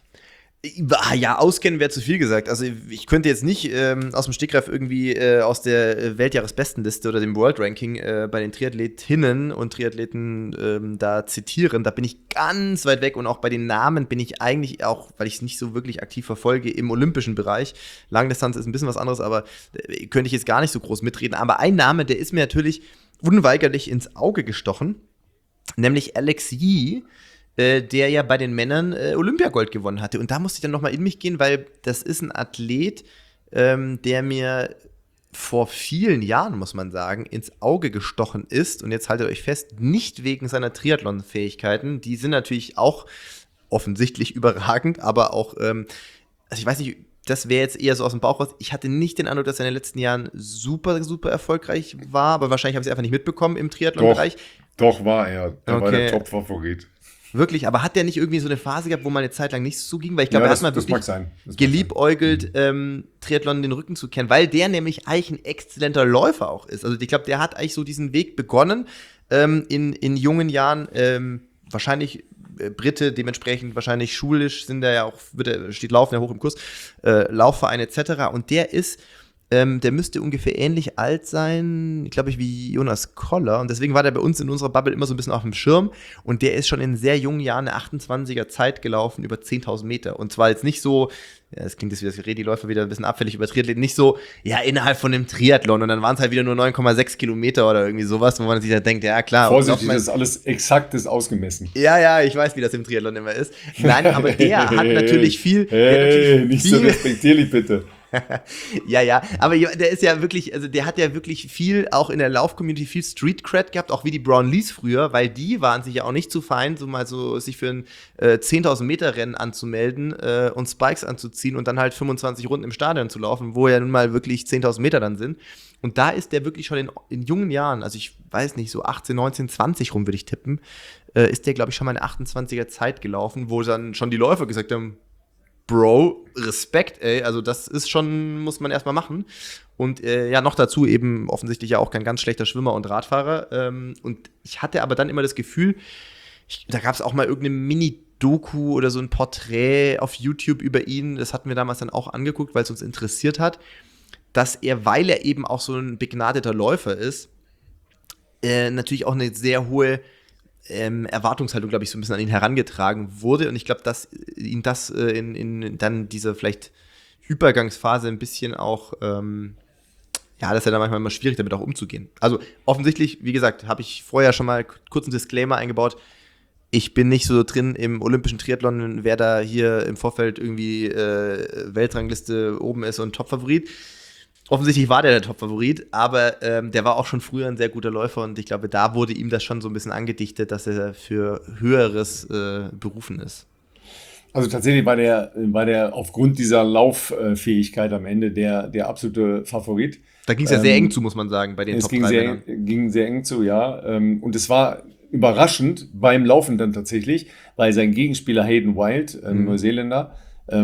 Ja, auskennen wäre zu viel gesagt. Also ich könnte jetzt nicht aus dem Stegreif irgendwie aus der Weltjahresbestenliste oder dem World Ranking bei den Triathletinnen und Triathleten da zitieren. Da bin ich ganz weit weg und auch bei den Namen bin ich eigentlich auch, weil ich es nicht so wirklich aktiv verfolge, im olympischen Bereich. Langdistanz ist ein bisschen was anderes, aber könnte ich jetzt gar nicht so groß mitreden. Aber ein Name, der ist mir natürlich unweigerlich ins Auge gestochen, nämlich Alex Yee, der ja bei den Männern Olympiagold gewonnen hatte. Und da musste ich dann nochmal in mich gehen, weil das ist ein Athlet, der mir vor vielen Jahren, muss man sagen, ins Auge gestochen ist. Und jetzt haltet euch fest, nicht wegen seiner Triathlon-Fähigkeiten. Die sind natürlich auch offensichtlich überragend, aber auch, also ich weiß nicht, das wäre jetzt eher so aus dem Bauch raus. Ich hatte nicht den Eindruck, dass er in den letzten Jahren super, super erfolgreich war, aber wahrscheinlich habe ich es einfach nicht mitbekommen im Triathlon-Bereich. Doch war er. Er war der Top-Favorit. Wirklich, aber hat der nicht irgendwie so eine Phase gehabt, wo man eine Zeit lang nicht so ging? Weil ich glaube, ja, er hat mal wirklich geliebäugelt, Triathlon den Rücken zu kehren, weil der nämlich eigentlich ein exzellenter Läufer auch ist. Also ich glaube, der hat eigentlich so diesen Weg begonnen in jungen Jahren, wahrscheinlich Brite, dementsprechend wahrscheinlich schulisch, sind da ja auch, steht Laufen ja hoch im Kurs, Laufverein etc. Und der ist Der müsste ungefähr ähnlich alt sein, glaube ich, wie Jonas Koller. Und deswegen war der bei uns in unserer Bubble immer so ein bisschen auf dem Schirm. Und der ist schon in sehr jungen Jahren eine 28er Zeit gelaufen, über 10.000 Meter. Und zwar jetzt nicht so, ja, das klingt jetzt wieder, ich rede die Läufer wieder ein bisschen abfällig über Triathlon, nicht so, ja, innerhalb von einem Triathlon. Und dann waren es halt wieder nur 9,6 Kilometer oder irgendwie sowas, wo man sich dann denkt, ja klar. Vorsichtig, das ist alles exaktes ausgemessen. Ja, ich weiß, wie das im Triathlon immer ist. Nein, aber der hat natürlich viel. Nicht so respektierlich, bitte. Ja, aber der ist ja wirklich, also der hat ja wirklich viel, auch in der Lauf-Community, viel Street-Cred gehabt, auch wie die Brownlees früher, weil die waren sich ja auch nicht zu fein, so mal so sich für ein 10.000 Meter Rennen anzumelden und Spikes anzuziehen und dann halt 25 Runden im Stadion zu laufen, wo ja nun mal wirklich 10.000 Meter dann sind. Und da ist der wirklich schon in jungen Jahren, also ich weiß nicht, so 18, 19, 20 rum würde ich tippen, ist der, glaube ich, schon mal eine 28er Zeit gelaufen, wo dann schon die Läufer gesagt haben, Bro, Respekt, ey, also das ist schon, muss man erstmal machen. Und ja, noch dazu eben offensichtlich ja auch kein ganz schlechter Schwimmer und Radfahrer. Und ich hatte aber dann immer das Gefühl, da gab es auch mal irgendeine Mini-Doku oder so ein Porträt auf YouTube über ihn, das hatten wir damals dann auch angeguckt, weil es uns interessiert hat, dass er, weil er eben auch so ein begnadeter Läufer ist, natürlich auch eine sehr hohe Erwartungshaltung, glaube ich, so ein bisschen an ihn herangetragen wurde. Und ich glaube, dass ihn das in dann dieser vielleicht Übergangsphase ein bisschen auch, dass er da manchmal immer schwierig damit auch umzugehen. Also offensichtlich, wie gesagt, habe ich vorher schon mal kurz einen Disclaimer eingebaut. Ich bin nicht so drin im olympischen Triathlon, wer da hier im Vorfeld irgendwie Weltrangliste oben ist und Topfavorit. Offensichtlich war der Top-Favorit, aber der war auch schon früher ein sehr guter Läufer und ich glaube, da wurde ihm das schon so ein bisschen angedichtet, dass er für Höheres berufen ist. Also tatsächlich war der aufgrund dieser Lauffähigkeit am Ende der absolute Favorit. Da ging es ja sehr eng zu, muss man sagen, bei den Top 3. Es ging sehr eng zu, ja. Und es war überraschend beim Laufen dann tatsächlich, weil sein Gegenspieler Hayden Wild, Neuseeländer,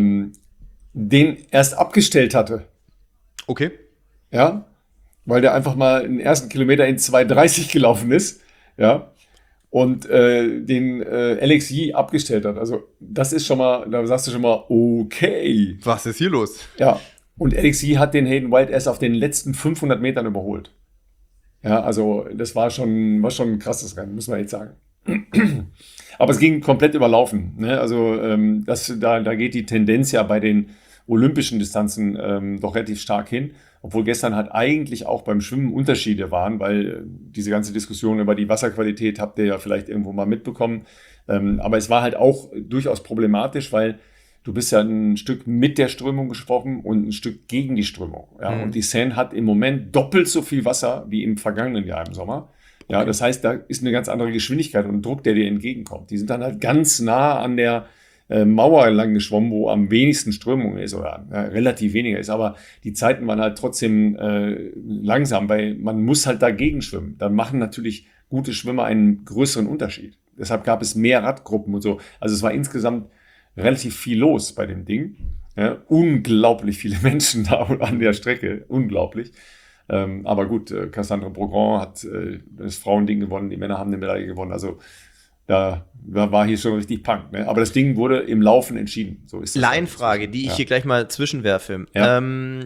den erst abgestellt hatte. Okay. Ja, weil der einfach mal den ersten Kilometer in 2,30 gelaufen ist, ja, und den Alex Yee abgestellt hat. Also das ist schon mal, da sagst du schon mal, okay. Was ist hier los? Ja, und Alex Yee hat den Hayden Wild erst auf den letzten 500 Metern überholt. Ja, also das war schon ein krasses Rennen, muss man jetzt sagen. Aber es ging komplett überlaufen. Ne? Also da geht die Tendenz ja bei den olympischen Distanzen doch relativ stark hin, obwohl gestern halt eigentlich auch beim Schwimmen Unterschiede waren, weil diese ganze Diskussion über die Wasserqualität habt ihr ja vielleicht irgendwo mal mitbekommen, aber es war halt auch durchaus problematisch, weil du bist ja ein Stück mit der Strömung geschwommen und ein Stück gegen die Strömung. Ja? Und die Seine hat im Moment doppelt so viel Wasser wie im vergangenen Jahr im Sommer. Ja, das heißt, da ist eine ganz andere Geschwindigkeit und Druck, der dir entgegenkommt. Die sind dann halt ganz nah an der Mauer lang geschwommen, wo am wenigsten Strömung ist oder relativ weniger ist, aber die Zeiten waren halt trotzdem langsam, weil man muss halt dagegen schwimmen. Dann machen natürlich gute Schwimmer einen größeren Unterschied. Deshalb gab es mehr Radgruppen und so. Also es war insgesamt relativ viel los bei dem Ding. Ja, unglaublich viele Menschen da an der Strecke, unglaublich. Aber gut, Cassandre Brogron hat das Frauending gewonnen, die Männer haben eine Medaille gewonnen, also da war hier schon richtig Punk. Ne? Aber das Ding wurde im Laufen entschieden. So ist das. Laienfrage, die ich hier gleich mal zwischenwerfe. Ja.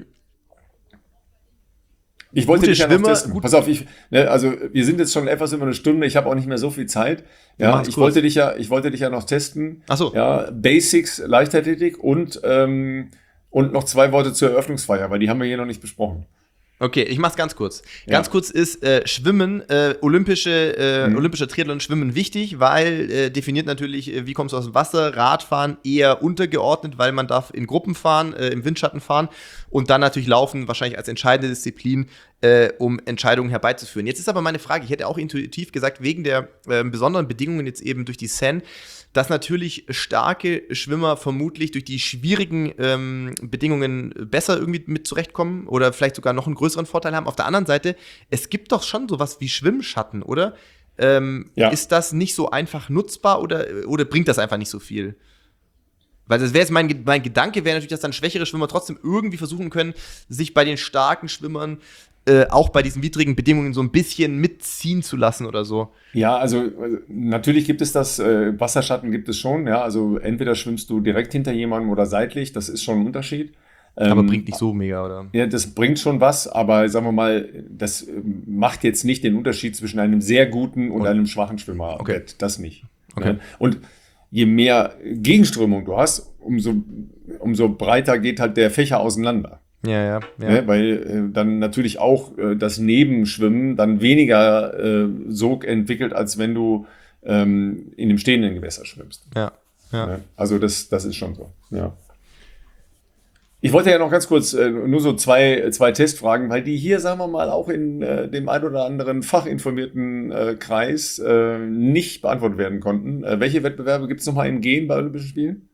Ich wollte dich ja noch testen. Pass auf, also wir sind jetzt schon etwas über eine Stunde. Ich habe auch nicht mehr so viel Zeit. Ja, ich wollte dich ja noch testen. Ach so. Ja, Basics, Leichtathletik und noch 2 Worte zur Eröffnungsfeier, weil die haben wir hier noch nicht besprochen. Okay, ich mach's ganz kurz. Ganz kurz ist Schwimmen, olympischer Triathlon Schwimmen wichtig, weil definiert natürlich, wie kommst du aus dem Wasser, Radfahren eher untergeordnet, weil man darf in Gruppen fahren, im Windschatten fahren und dann natürlich Laufen wahrscheinlich als entscheidende Disziplin, um Entscheidungen herbeizuführen. Jetzt ist aber meine Frage, ich hätte auch intuitiv gesagt, wegen der besonderen Bedingungen jetzt eben durch die Seine, dass natürlich starke Schwimmer vermutlich durch die schwierigen Bedingungen besser irgendwie mit zurechtkommen oder vielleicht sogar noch einen größeren Vorteil haben. Auf der anderen Seite, es gibt doch schon sowas wie Schwimmschatten, oder? Ja. Ist das nicht so einfach nutzbar oder bringt das einfach nicht so viel? Weil das wäre jetzt mein Gedanke, wäre natürlich, dass dann schwächere Schwimmer trotzdem irgendwie versuchen können, sich bei den starken Schwimmern auch bei diesen widrigen Bedingungen so ein bisschen mitziehen zu lassen oder so. Ja, also natürlich gibt es das, Wasserschatten gibt es schon, ja, also entweder schwimmst du direkt hinter jemandem oder seitlich, das ist schon ein Unterschied. Aber bringt nicht so mega, oder? Ja, das bringt schon was, aber sagen wir mal, das macht jetzt nicht den Unterschied zwischen einem sehr guten und einem schwachen Schwimmer. Okay. Das nicht. Okay. Ja. Und je mehr Gegenströmung du hast, umso breiter geht halt der Fächer auseinander. Ja. Ne? Weil dann natürlich auch das Nebenschwimmen dann weniger Sog entwickelt, als wenn du in dem stehenden Gewässer schwimmst. Ja. Ne? Also das ist schon so, ja. Ich wollte ja noch ganz kurz nur so zwei Testfragen, weil die hier, sagen wir mal, auch in dem ein oder anderen fachinformierten Kreis nicht beantwortet werden konnten. Welche Wettbewerbe gibt es nochmal im Gehen bei Olympischen Spielen?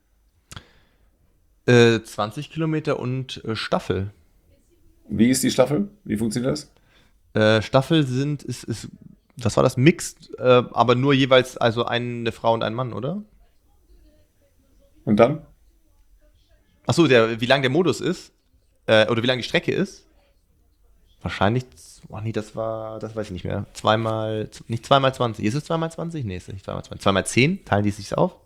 20 Kilometer und Staffel. Wie ist die Staffel? Wie funktioniert das? Staffel das war das Mixed, aber nur jeweils also eine Frau und ein Mann, oder? Und dann? Achso, wie lang der Modus ist, oder wie lang die Strecke ist. Wahrscheinlich, das weiß ich nicht mehr. Nicht zweimal 20. Ist es zweimal 20? Nee, ist es nicht zweimal 20. Zweimal 10, teilen die sich auf?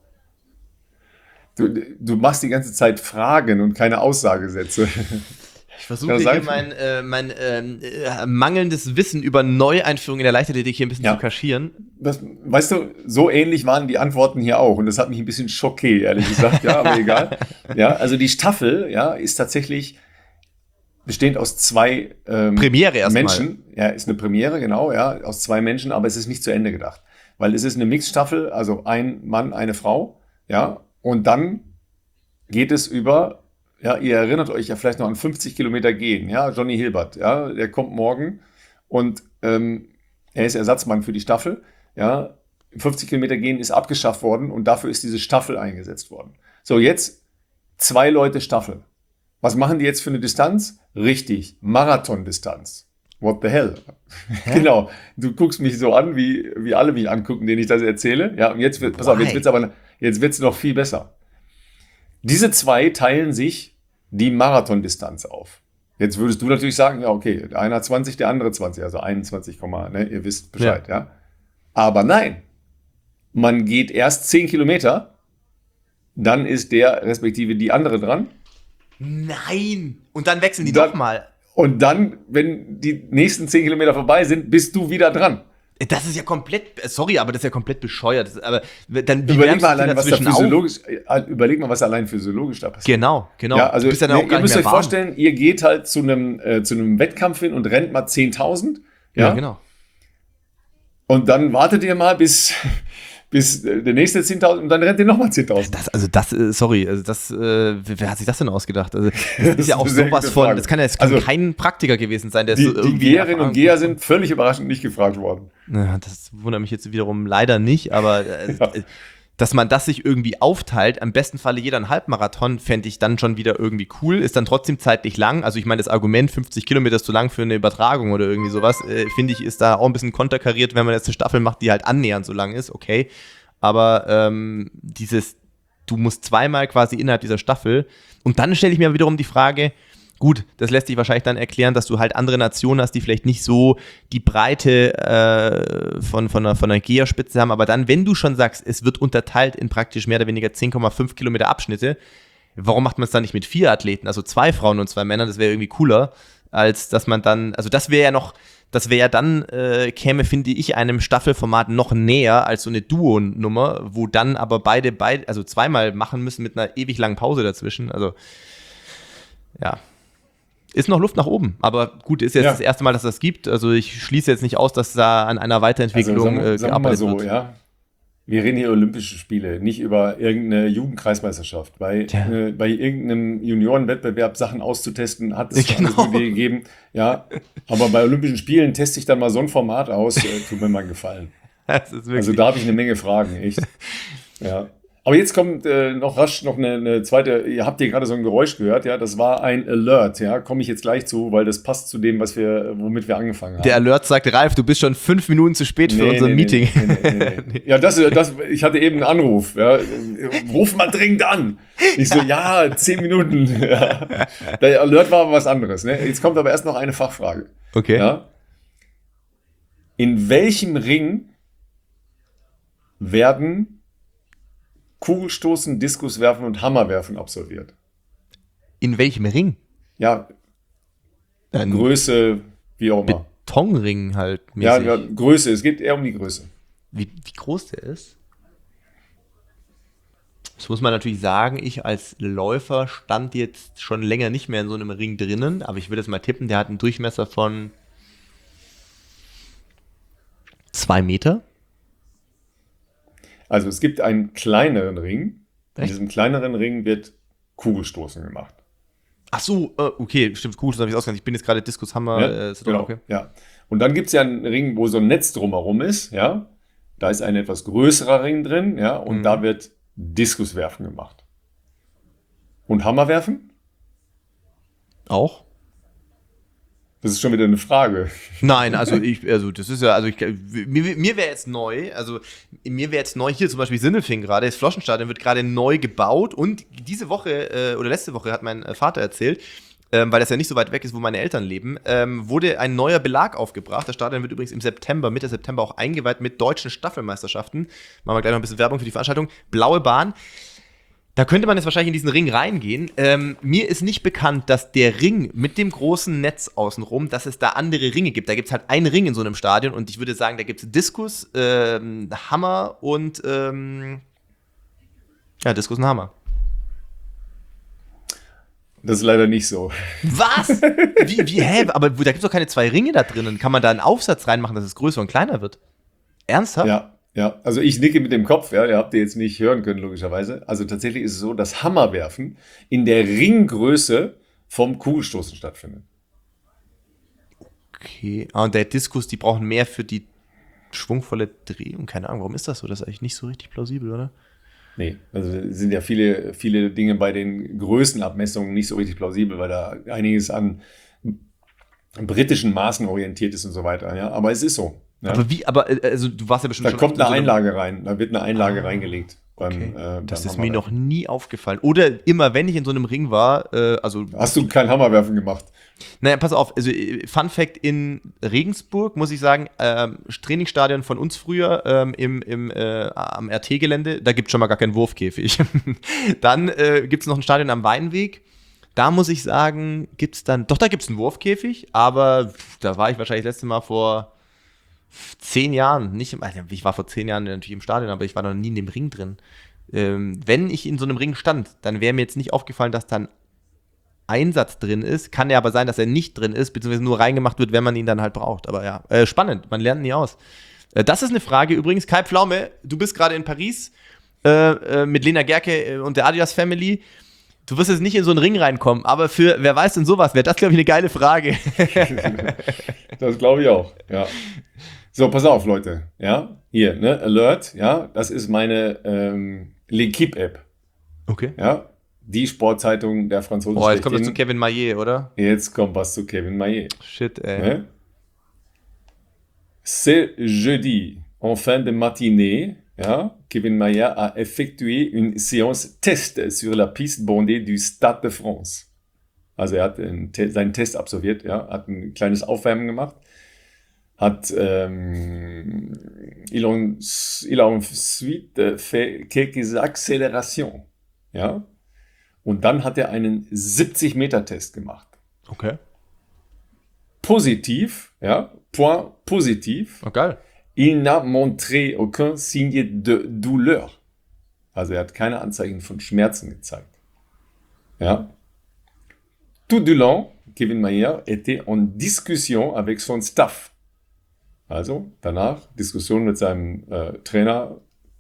Du machst die ganze Zeit Fragen und keine Aussagesätze. Ich versuche hier mein mangelndes Wissen über Neueinführung in der Leichtathletik hier ein bisschen zu kaschieren. Weißt du, so ähnlich waren die Antworten hier auch und das hat mich ein bisschen schockiert, ehrlich gesagt, ja, aber egal. Ja, also die Staffel, ja, ist tatsächlich bestehend aus zwei Premiere erstmal. Menschen. Ja, ist eine Premiere, genau, ja, aus zwei Menschen, aber es ist nicht zu Ende gedacht. Weil es ist eine Mixstaffel, also ein Mann, eine Frau, ja, und dann geht es über, ja, ihr erinnert euch ja vielleicht noch an 50 Kilometer gehen, ja, Johnny Hilbert, ja, der kommt morgen und er ist Ersatzmann für die Staffel, ja, 50 Kilometer gehen ist abgeschafft worden und dafür ist diese Staffel eingesetzt worden. So, jetzt 2 Leute Staffel. Was machen die jetzt für eine Distanz? Richtig, Marathondistanz. What the hell? Genau, du guckst mich so an, wie alle mich angucken, denen ich das erzähle. Ja, und jetzt wird's noch viel besser. Diese 2 teilen sich die Marathondistanz auf. Jetzt würdest du natürlich sagen, ja, okay, der eine hat 20, der andere 20, also 21, ne, ihr wisst Bescheid, ja. Aber nein, man geht erst 10 Kilometer, dann ist der respektive die andere dran. Nein! Und dann wechseln die nochmal. Und dann, wenn die nächsten 10 Kilometer vorbei sind, bist du wieder dran. Das ist ja komplett, sorry, aber das ist ja komplett bescheuert. Aber dann überleg mal, was allein physiologisch da passiert. Genau. Ja, also du bist ja dann auch ihr müsst euch vorstellen, ihr geht halt zu einem Wettkampf hin und rennt mal 10.000. Ja, genau. Und dann wartet ihr mal bis der nächste 10.000 und dann rennt ihr nochmal 10.000. Wer hat sich das denn ausgedacht? Also, das ist ja auch sowas von, das kann kein Praktiker gewesen sein, der die Geherinnen und Geher sind völlig überraschend nicht gefragt worden. Ja, das wundert mich jetzt wiederum leider nicht, aber dass man das sich irgendwie aufteilt, am besten Falle jeder einen Halbmarathon, fände ich dann schon wieder irgendwie cool, ist dann trotzdem zeitlich lang. Also ich meine, das Argument, 50 Kilometer ist zu lang für eine Übertragung oder irgendwie sowas, finde ich, ist da auch ein bisschen konterkariert, wenn man jetzt eine Staffel macht, die halt annähernd so lang ist, okay. Aber du musst zweimal quasi innerhalb dieser Staffel und dann stelle ich mir wiederum die Frage, gut, das lässt sich wahrscheinlich dann erklären, dass du halt andere Nationen hast, die vielleicht nicht so die Breite von einer Geherspitze haben, aber dann, wenn du schon sagst, es wird unterteilt in praktisch mehr oder weniger 10,5 Kilometer Abschnitte, warum macht man es dann nicht mit 4 Athleten, also 2 Frauen und 2 Männern, das wäre irgendwie cooler, als dass man dann, also das wäre ja dann, käme, finde ich, einem Staffelformat noch näher als so eine Duo-Nummer, wo dann aber beide, also zweimal machen müssen mit einer ewig langen Pause dazwischen, also ja. Ist noch Luft nach oben, aber gut, ist jetzt das erste Mal, dass das gibt. Also ich schließe jetzt nicht aus, dass da an einer Weiterentwicklung gearbeitet wird. Ja. Wir reden hier Olympische Spiele, nicht über irgendeine Jugendkreismeisterschaft. Bei irgendeinem Juniorenwettbewerb Sachen auszutesten, hat es schon eine Idee gegeben. Ja, aber bei Olympischen Spielen teste ich dann mal so ein Format aus, tut mir mal einen Gefallen. Also da habe ich eine Menge Fragen, echt. Ja. Aber jetzt kommt noch rasch eine zweite, ihr habt hier gerade so ein Geräusch gehört, ja, das war ein Alert, ja, komme ich jetzt gleich zu, weil das passt zu dem, womit wir angefangen haben. Der Alert sagt, Ralf, du bist schon 5 Minuten zu spät für unser Meeting. Nee. Ja, ich hatte eben einen Anruf, ja, ruf mal dringend an. Ich so, 10 Minuten. Ja. Der Alert war aber was anderes, ne? Jetzt kommt aber erst noch eine Fachfrage. Okay. Ja? In welchem Ring werden Kugelstoßen, Diskuswerfen und Hammerwerfen absolviert? In welchem Ring? ja, Größe, wie auch immer. Betonring halt Ja, mäßig. ja, Größe, es geht eher um die Größe. Wie groß der ist? Das muss man natürlich sagen, ich als Läufer stand jetzt schon länger nicht mehr in so einem Ring drinnen, aber ich würde jetzt mal tippen, der hat einen Durchmesser von 2 Meter. Also es gibt einen kleineren Ring. In Echt? diesem kleineren Ring wird Kugelstoßen gemacht. Ach so, okay, stimmt, gut, das habe ich ausgegangen. Ich bin jetzt gerade Diskushammer. Ja, Ist doch genau. okay. Ja. Und dann gibt es ja einen Ring, wo so ein Netz drumherum ist. Ja. Da ist ein etwas größerer Ring drin. Ja. Und da wird Diskuswerfen gemacht. Und Hammerwerfen? Auch? Das ist schon wieder eine Frage. Nein, das ist ja, mir wäre jetzt neu, hier zum Beispiel Sindelfingen gerade, das Floschenstadion wird gerade neu gebaut und diese Woche oder letzte Woche hat mein Vater erzählt, weil das ja nicht so weit weg ist, wo meine Eltern leben, wurde ein neuer Belag aufgebracht. Das Stadion wird übrigens im September, Mitte September auch eingeweiht mit deutschen Staffelmeisterschaften. Machen wir gleich noch ein bisschen Werbung für die Veranstaltung. Blaue Bahn. Da könnte man jetzt wahrscheinlich in diesen Ring reingehen. Mir ist nicht bekannt, dass der Ring mit dem großen Netz außenrum, dass es da andere Ringe gibt. Da gibt es halt einen Ring in so einem Stadion und ich würde sagen, da gibt es Diskus, Hammer und Diskus und Hammer. Das ist leider nicht so. Was? Hä? Aber da gibt es doch keine 2 Ringe da drinnen. Kann man da einen Aufsatz reinmachen, dass es größer und kleiner wird? Ernsthaft? Ja, also ich nicke mit dem Kopf, ja, ihr habt ihr jetzt nicht hören können, logischerweise. Also tatsächlich ist es so, dass Hammerwerfen in der Ringgröße vom Kugelstoßen stattfindet. Okay. Und der Diskus, die brauchen mehr für die schwungvolle Drehung. Keine Ahnung, warum ist das so? Das ist eigentlich nicht so richtig plausibel, oder? Nee, also es sind ja viele, viele Dinge bei den Größenabmessungen nicht so richtig plausibel, weil da einiges an britischen Maßen orientiert ist und so weiter. Ja, aber es ist so. Ja. Also du warst ja bestimmt Da schon kommt in eine so einem- Einlage rein, da wird eine Einlage reingelegt. Okay. Das ist beim mir noch nie aufgefallen. Oder immer, wenn ich in so einem Ring war, Hast du kein Hammerwerfen gemacht? Naja, pass auf, also Fun Fact, in Regensburg, muss ich sagen, Trainingsstadion von uns früher am RT-Gelände, da gibt es schon mal gar keinen Wurfkäfig. Dann gibt es noch ein Stadion am Weinweg. Da muss ich sagen, da gibt es einen Wurfkäfig, aber da war ich wahrscheinlich das letzte Mal vor 10 Jahren, ich war vor 10 Jahren natürlich im Stadion, aber ich war noch nie in dem Ring drin. Wenn ich in so einem Ring stand, dann wäre mir jetzt nicht aufgefallen, dass da ein Einsatz drin ist. Kann ja aber sein, dass er nicht drin ist, beziehungsweise nur reingemacht wird, wenn man ihn dann halt braucht. Aber ja, spannend, man lernt nie aus. Das ist eine Frage übrigens. Kai Pflaume, du bist gerade in Paris mit Lena Gerke und der Adidas Family. Du wirst jetzt nicht in so einen Ring reinkommen, aber für wer weiß denn sowas, wäre das, glaube ich, eine geile Frage. Das glaube ich auch, ja. So, pass auf, Leute. Ja, hier, ne, Alert, ja, das ist meine L'Equipe-App. Okay. Ja, die Sportzeitung der Franzosen. Boah, jetzt kommt das zu Kevin Maillet, oder? Jetzt kommt was zu Kevin Maillet. Shit, ey. Ne? C'est jeudi, en fin de matinée, ja, Kevin Maillet a effectué une séance test sur la piste bondée du Stade de France. Also er hat seinen Test absolviert, ja, hat ein kleines Aufwärmen gemacht. Il a ensuite fait quelques accélérations. Ja? Und dann hat er einen 70-Meter-Test gemacht. Okay. Positiv, ja, point positiv. Oh, geil. Il n'a montré aucun signe de douleur. Also er hat keine Anzeichen von Schmerzen gezeigt. Ja. Tout du long, Kevin Maillet était en discussion avec son staff. Also danach Diskussion mit seinem Trainer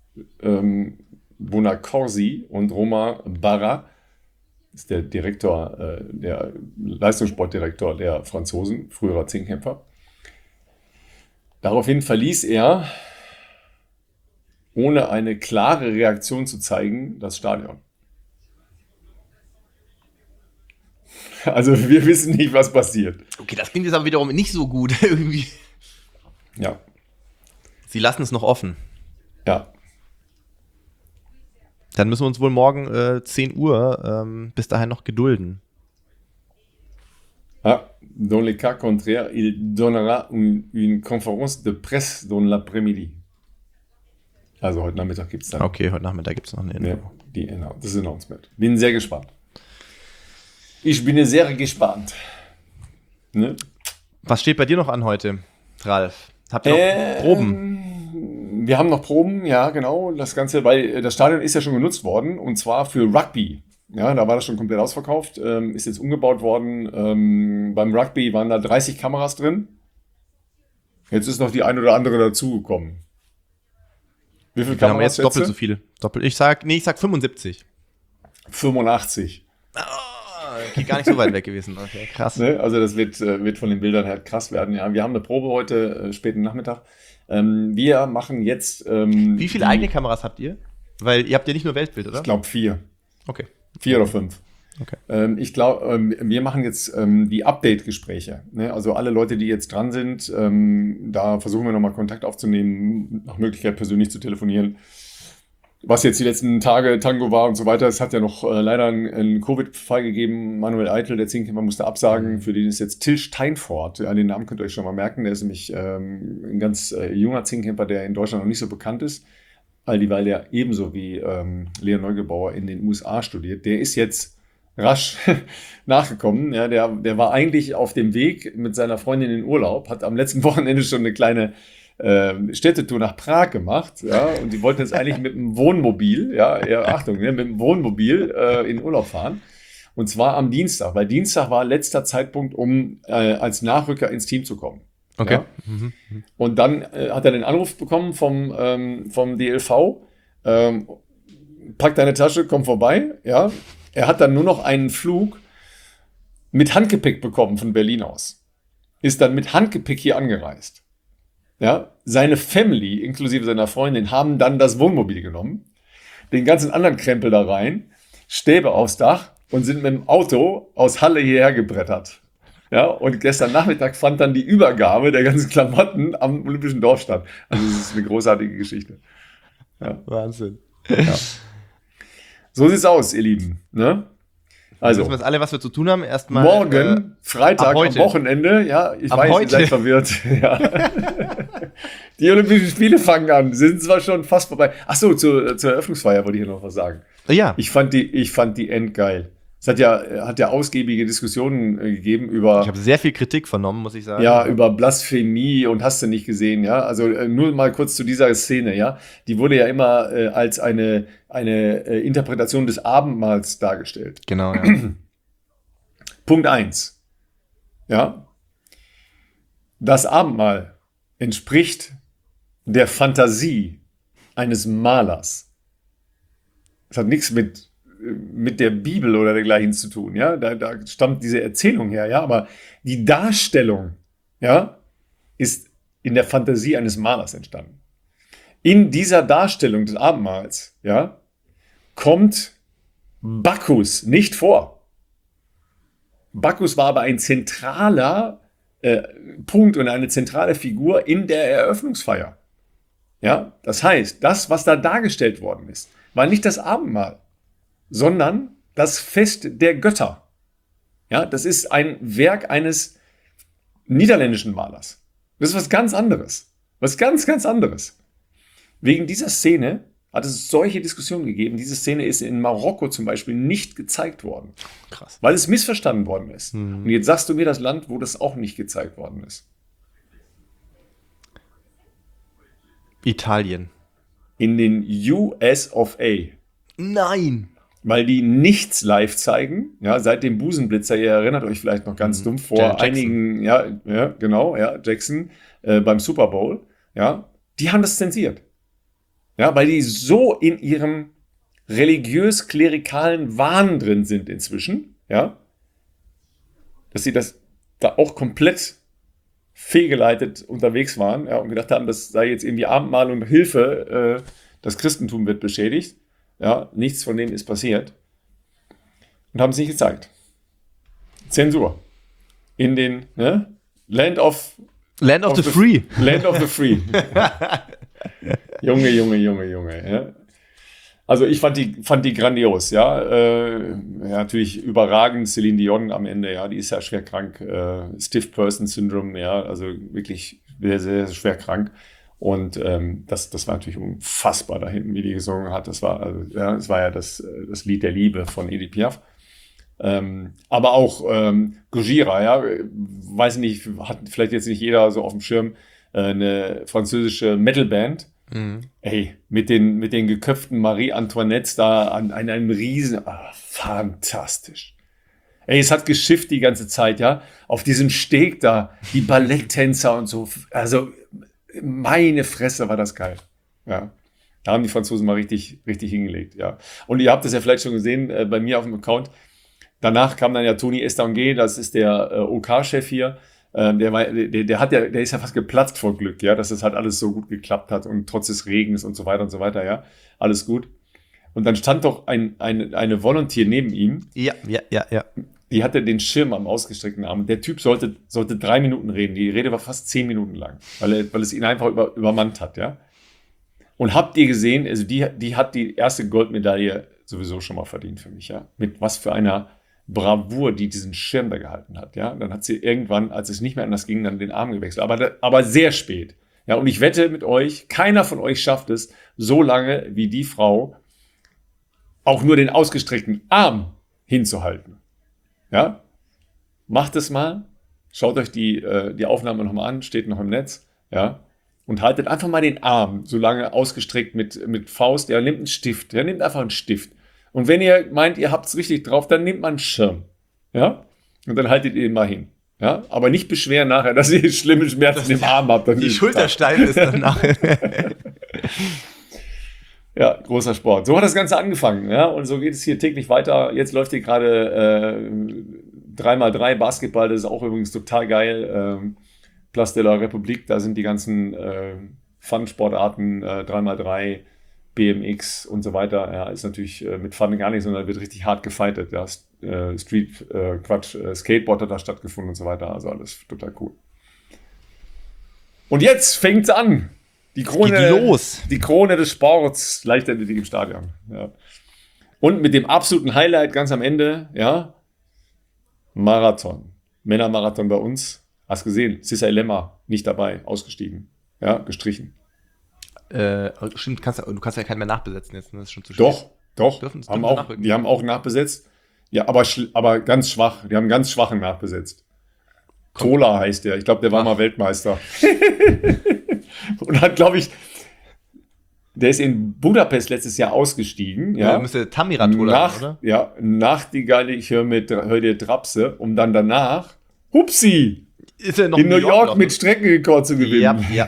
Bonacorsi und Romain Barra, ist der Direktor, der Leistungssportdirektor der Franzosen, früherer Zehnkämpfer. Daraufhin verließ er, ohne eine klare Reaktion zu zeigen, das Stadion. Also wir wissen nicht, was passiert. Okay, das klingt jetzt aber wiederum nicht so gut irgendwie. Ja. Sie lassen es noch offen. Ja. Dann müssen wir uns wohl morgen 10 Uhr bis dahin noch gedulden. Ah, dans les cas contraires, il donnera une conférence de presse dans l'après-midi. Also heute Nachmittag gibt es dann Okay, heute Nachmittag gibt es noch eine Info. das Announcement. Bin sehr gespannt. Ich bin sehr gespannt. Ne? Was steht bei dir noch an heute, Ralf? Habt ihr noch Proben? Wir haben noch Proben, ja, genau. Das Ganze, weil das Stadion ist ja schon genutzt worden und zwar für Rugby. Ja, da war das schon komplett ausverkauft, ist jetzt umgebaut worden. Beim Rugby waren da 30 Kameras drin. Jetzt ist noch die ein oder andere dazugekommen. Wie viele Wir haben Kameras jetzt doppelt so viel. Ich sag 75. 85. Okay, gar nicht so weit weg gewesen. Okay, krass. Ne? Also das wird von den Bildern her krass werden. Ja, wir haben eine Probe heute, späten Nachmittag. Wir machen jetzt... Wie viele eigene Kameras habt ihr? Weil ihr habt ja nicht nur Weltbild, oder? Ich glaube 4. Okay. 4 oder 5. Okay. Ich glaube, wir machen jetzt die Update-Gespräche. Ne? Also alle Leute, die jetzt dran sind, da versuchen wir nochmal Kontakt aufzunehmen, nach Möglichkeit persönlich zu telefonieren. Was jetzt die letzten Tage Tango war und so weiter, es hat ja noch leider einen Covid-Fall gegeben. Manuel Eitel, der Zehnkämpfer, musste absagen. Für den ist jetzt Till Steinfort. Ja, den Namen könnt ihr euch schon mal merken. Der ist nämlich ein ganz junger Zehnkämpfer, der in Deutschland noch nicht so bekannt ist. Weil der ebenso wie Leon Neugebauer in den USA studiert. Der ist jetzt rasch nachgekommen. Ja, der war eigentlich auf dem Weg mit seiner Freundin in den Urlaub, hat am letzten Wochenende schon eine kleine Städtetour nach Prag gemacht, ja, und die wollten jetzt eigentlich mit dem Wohnmobil, Achtung, mit dem Wohnmobil in Urlaub fahren. Und zwar am Dienstag, weil Dienstag war letzter Zeitpunkt, um als Nachrücker ins Team zu kommen. Okay. Ja. Und dann hat er den Anruf bekommen vom DLV, pack deine Tasche, komm vorbei, ja. Er hat dann nur noch einen Flug mit Handgepäck bekommen von Berlin aus. Ist dann mit Handgepäck hier angereist. Ja, seine Family, inklusive seiner Freundin, haben dann das Wohnmobil genommen, den ganzen anderen Krempel da rein, Stäbe aufs Dach und sind mit dem Auto aus Halle hierher gebrettert. Ja, und gestern Nachmittag fand dann die Übergabe der ganzen Klamotten am Olympischen Dorf statt. Also das ist eine großartige Geschichte. Ja. Wahnsinn. Ja. So sieht's aus, ihr Lieben. Ne? Also, wissen wir jetzt alle, was wir zu tun haben. Erstmal morgen, Freitag, am Wochenende. Ja, ich weiß, ihr seid verwirrt. Ja. Die Olympischen Spiele fangen an. Sie sind zwar schon fast vorbei. Achso, zur Eröffnungsfeier wollte ich hier noch was sagen. Ja. Ich fand die endgeil. Es hat ja ausgiebige Diskussionen gegeben über... Ich habe sehr viel Kritik vernommen, muss ich sagen. Ja, über Blasphemie und hast du nicht gesehen, ja. Also nur mal kurz zu dieser Szene, ja. Die wurde ja immer als eine Interpretation des Abendmahls dargestellt. Genau, ja. Punkt 1. Ja. Das Abendmahl entspricht der Fantasie eines Malers. Es hat nichts mit der Bibel oder dergleichen zu tun, ja, da stammt diese Erzählung her, ja, aber die Darstellung, ja, ist in der Fantasie eines Malers entstanden. In dieser Darstellung des Abendmahls, ja, kommt Bacchus nicht vor. Bacchus war aber ein zentraler Punkt und eine zentrale Figur in der Eröffnungsfeier. Ja, das heißt, das, was da dargestellt worden ist, war nicht das Abendmahl, sondern das Fest der Götter. Ja, das ist ein Werk eines niederländischen Malers. Das ist was ganz anderes. Was ganz, ganz anderes. Wegen dieser Szene hat es solche Diskussionen gegeben. Diese Szene ist in Marokko zum Beispiel nicht gezeigt worden. Krass. Weil es missverstanden worden ist. Und jetzt sagst du mir das Land, wo das auch nicht gezeigt worden ist. Italien. In den US of A. Nein. Weil die nichts live zeigen, ja, seit dem Busenblitzer, ihr erinnert euch vielleicht noch ganz dumpf, vor einigen, Jackson beim Super Bowl, ja, die haben das zensiert. Ja, weil die so in ihrem religiös-klerikalen Wahn drin sind inzwischen, ja, dass sie das da auch komplett fehlgeleitet unterwegs waren, ja, und gedacht haben, das sei jetzt irgendwie Abendmahl und Hilfe, das Christentum wird beschädigt. Ja, nichts von denen ist passiert. Und haben es nicht gezeigt. Zensur. In den Land of the Free. Land of the Free. Junge. Ja. Also ich fand die grandios, ja. Natürlich überragend. Celine Dion am Ende, ja, die ist ja schwer krank. Stiff Person Syndrome, ja, also wirklich sehr, sehr schwer krank. Und das war natürlich unfassbar da hinten, wie die gesungen hat. Das war ja das Lied der Liebe von Edith Piaf. Aber auch Gojira, ja, weiß nicht, hat vielleicht jetzt nicht jeder so auf dem Schirm, eine französische Metalband. Ey, mit den geköpften Marie Antoinettes da an einem riesen, fantastisch. Ey, es hat geschifft die ganze Zeit, ja, auf diesem Steg da, die Balletttänzer und so, also meine Fresse war das geil, ja. Da haben die Franzosen mal richtig hingelegt, ja. Und ihr habt das ja vielleicht schon gesehen bei mir auf dem Account. Danach kam dann ja Tony Estanguet, das ist der OK-Chef hier. Der ist ja fast geplatzt vor Glück, ja, dass das halt alles so gut geklappt hat und trotz des Regens und so weiter, ja, alles gut. Und dann stand doch eine Volunteer neben ihm. Ja. Die hatte den Schirm am ausgestreckten Arm. Der Typ sollte 3 Minuten reden. Die Rede war fast 10 Minuten lang, weil es ihn einfach übermannt hat, ja. Und habt ihr gesehen, also die hat die erste Goldmedaille sowieso schon mal verdient für mich, ja. Mit was für einer Bravour, die diesen Schirm da gehalten hat, ja. Dann hat sie irgendwann, als es nicht mehr anders ging, dann den Arm gewechselt. Aber sehr spät. Ja, und ich wette mit euch, keiner von euch schafft es, so lange wie die Frau auch nur den ausgestreckten Arm hinzuhalten. Ja, macht es mal, schaut euch die Aufnahme nochmal an, steht noch im Netz, ja, und haltet einfach mal den Arm so lange ausgestreckt mit Faust, ja, nehmt einen Stift, ja, nehmt einfach einen Stift. Und wenn ihr meint, ihr habt es richtig drauf, dann nehmt mal einen Schirm, ja, und dann haltet ihr ihn mal hin, ja, aber nicht beschweren nachher, dass ihr schlimme Schmerzen im Arm habt. Die Schulter steif ist danach. Ja, großer Sport. So hat das Ganze angefangen, ja, und so geht es hier täglich weiter. Jetzt läuft hier gerade 3x3 Basketball, das ist auch übrigens total geil. Place de la République, da sind die ganzen Fun-Sportarten, 3x3, BMX und so weiter. Ja, ist natürlich mit Fun gar nicht, sondern wird richtig hart gefightet. Ja, Skateboard hat da stattgefunden und so weiter. Also alles total cool. Und jetzt fängt's an. Die Krone des Sports, Leichtathletik im Stadion. Ja. Und mit dem absoluten Highlight ganz am Ende, ja, Marathon. Männermarathon bei uns. Hast gesehen, Cissa Lemma nicht dabei, ausgestiegen. Ja, gestrichen. Stimmt, du kannst ja keinen mehr nachbesetzen jetzt, das ist schon zu spät. Doch. Die haben auch nachbesetzt. Ja, aber ganz schwach. Die haben ganz schwachen nachbesetzt. Tola heißt der. Ich glaube, der war mal Weltmeister. Und hat, glaube ich, der ist in Budapest letztes Jahr ausgestiegen. Ja, müsste Tamirat oder? Ja, nach die Geile, ich höre dir Trapse, um dann danach, hupsi, ist er noch in New York noch, mit Streckenrekord zu gewinnen. Ja.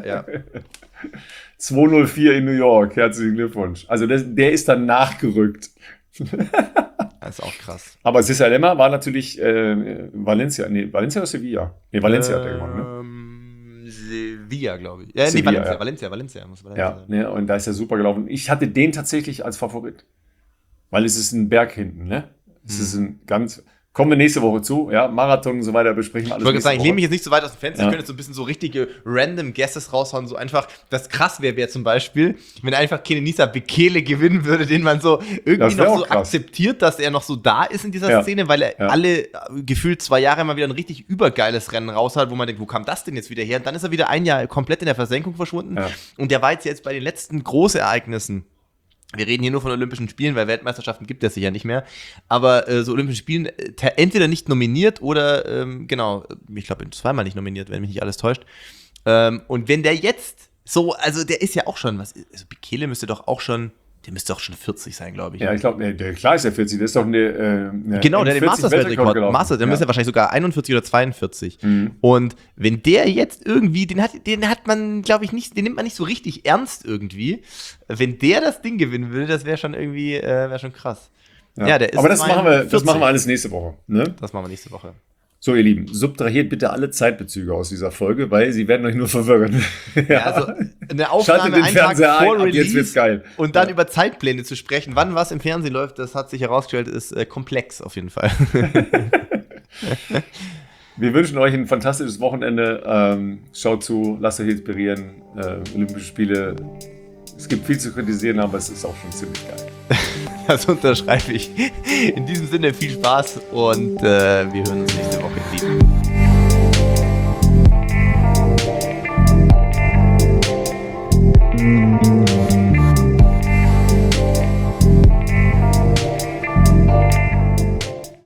2:04 in New York, herzlichen Glückwunsch. Also der ist dann nachgerückt. Das ist auch krass. Aber Cissa Lemma war natürlich Valencia oder Sevilla? Nee, Valencia hat er gewonnen, ne? Sevilla, glaube ich. Sevilla, Valencia muss Valencia sein. Ne, und da ist er super gelaufen. Ich hatte den tatsächlich als Favorit. Weil es ist ein Berg hinten, ne? Es ist ein ganz... Kommen wir nächste Woche zu, ja, Marathon und so weiter, besprechen wir alles. Ich wollte sagen, ich lehne mich jetzt nicht so weit aus dem Fenster, ich könnte jetzt so ein bisschen so richtige random Guesses raushauen, so einfach, das krass wäre zum Beispiel, wenn einfach Kenenisa Bekele gewinnen würde, den man so irgendwie noch so akzeptiert, dass er noch so da ist in dieser Szene, weil er alle gefühlt 2 Jahre mal wieder ein richtig übergeiles Rennen raus hat, wo man denkt, wo kam das denn jetzt wieder her? Und dann ist er wieder ein Jahr komplett in der Versenkung verschwunden und der war jetzt bei den letzten Großereignissen. Wir reden hier nur von Olympischen Spielen, weil Weltmeisterschaften gibt es sicher nicht mehr. Aber so Olympischen Spielen entweder nicht nominiert oder, ich glaube, 2-mal nicht nominiert, wenn mich nicht alles täuscht. Und wenn der jetzt so, also der ist ja auch schon, also Bekele müsste doch auch schon 40 sein, glaube ich. Ja, ich glaube, klar ist der 40, der ist doch genau, der hat den Masters-Weltrekord. Der müsste wahrscheinlich sogar 41 oder 42. Und wenn der jetzt irgendwie, den hat man, glaube ich, nicht, den nimmt man nicht so richtig ernst irgendwie. Wenn der das Ding gewinnen würde, das wäre schon irgendwie, wäre schon krass. Ja, der ist aber das machen wir alles nächste Woche. Ne? Das machen wir nächste Woche. So, ihr Lieben, subtrahiert bitte alle Zeitbezüge aus dieser Folge, weil sie werden euch nur verwirren. Ja, also eine Aufnahme einen Tag vor Release jetzt wird's geil. Und dann über Zeitpläne zu sprechen, wann was im Fernsehen läuft, das hat sich herausgestellt, ist komplex auf jeden Fall. Wir wünschen euch ein fantastisches Wochenende. Schaut zu, lasst euch inspirieren. Olympische Spiele, es gibt viel zu kritisieren, aber es ist auch schon ziemlich geil. Das unterschreibe ich. In diesem Sinne viel Spaß und wir hören uns nächste Woche.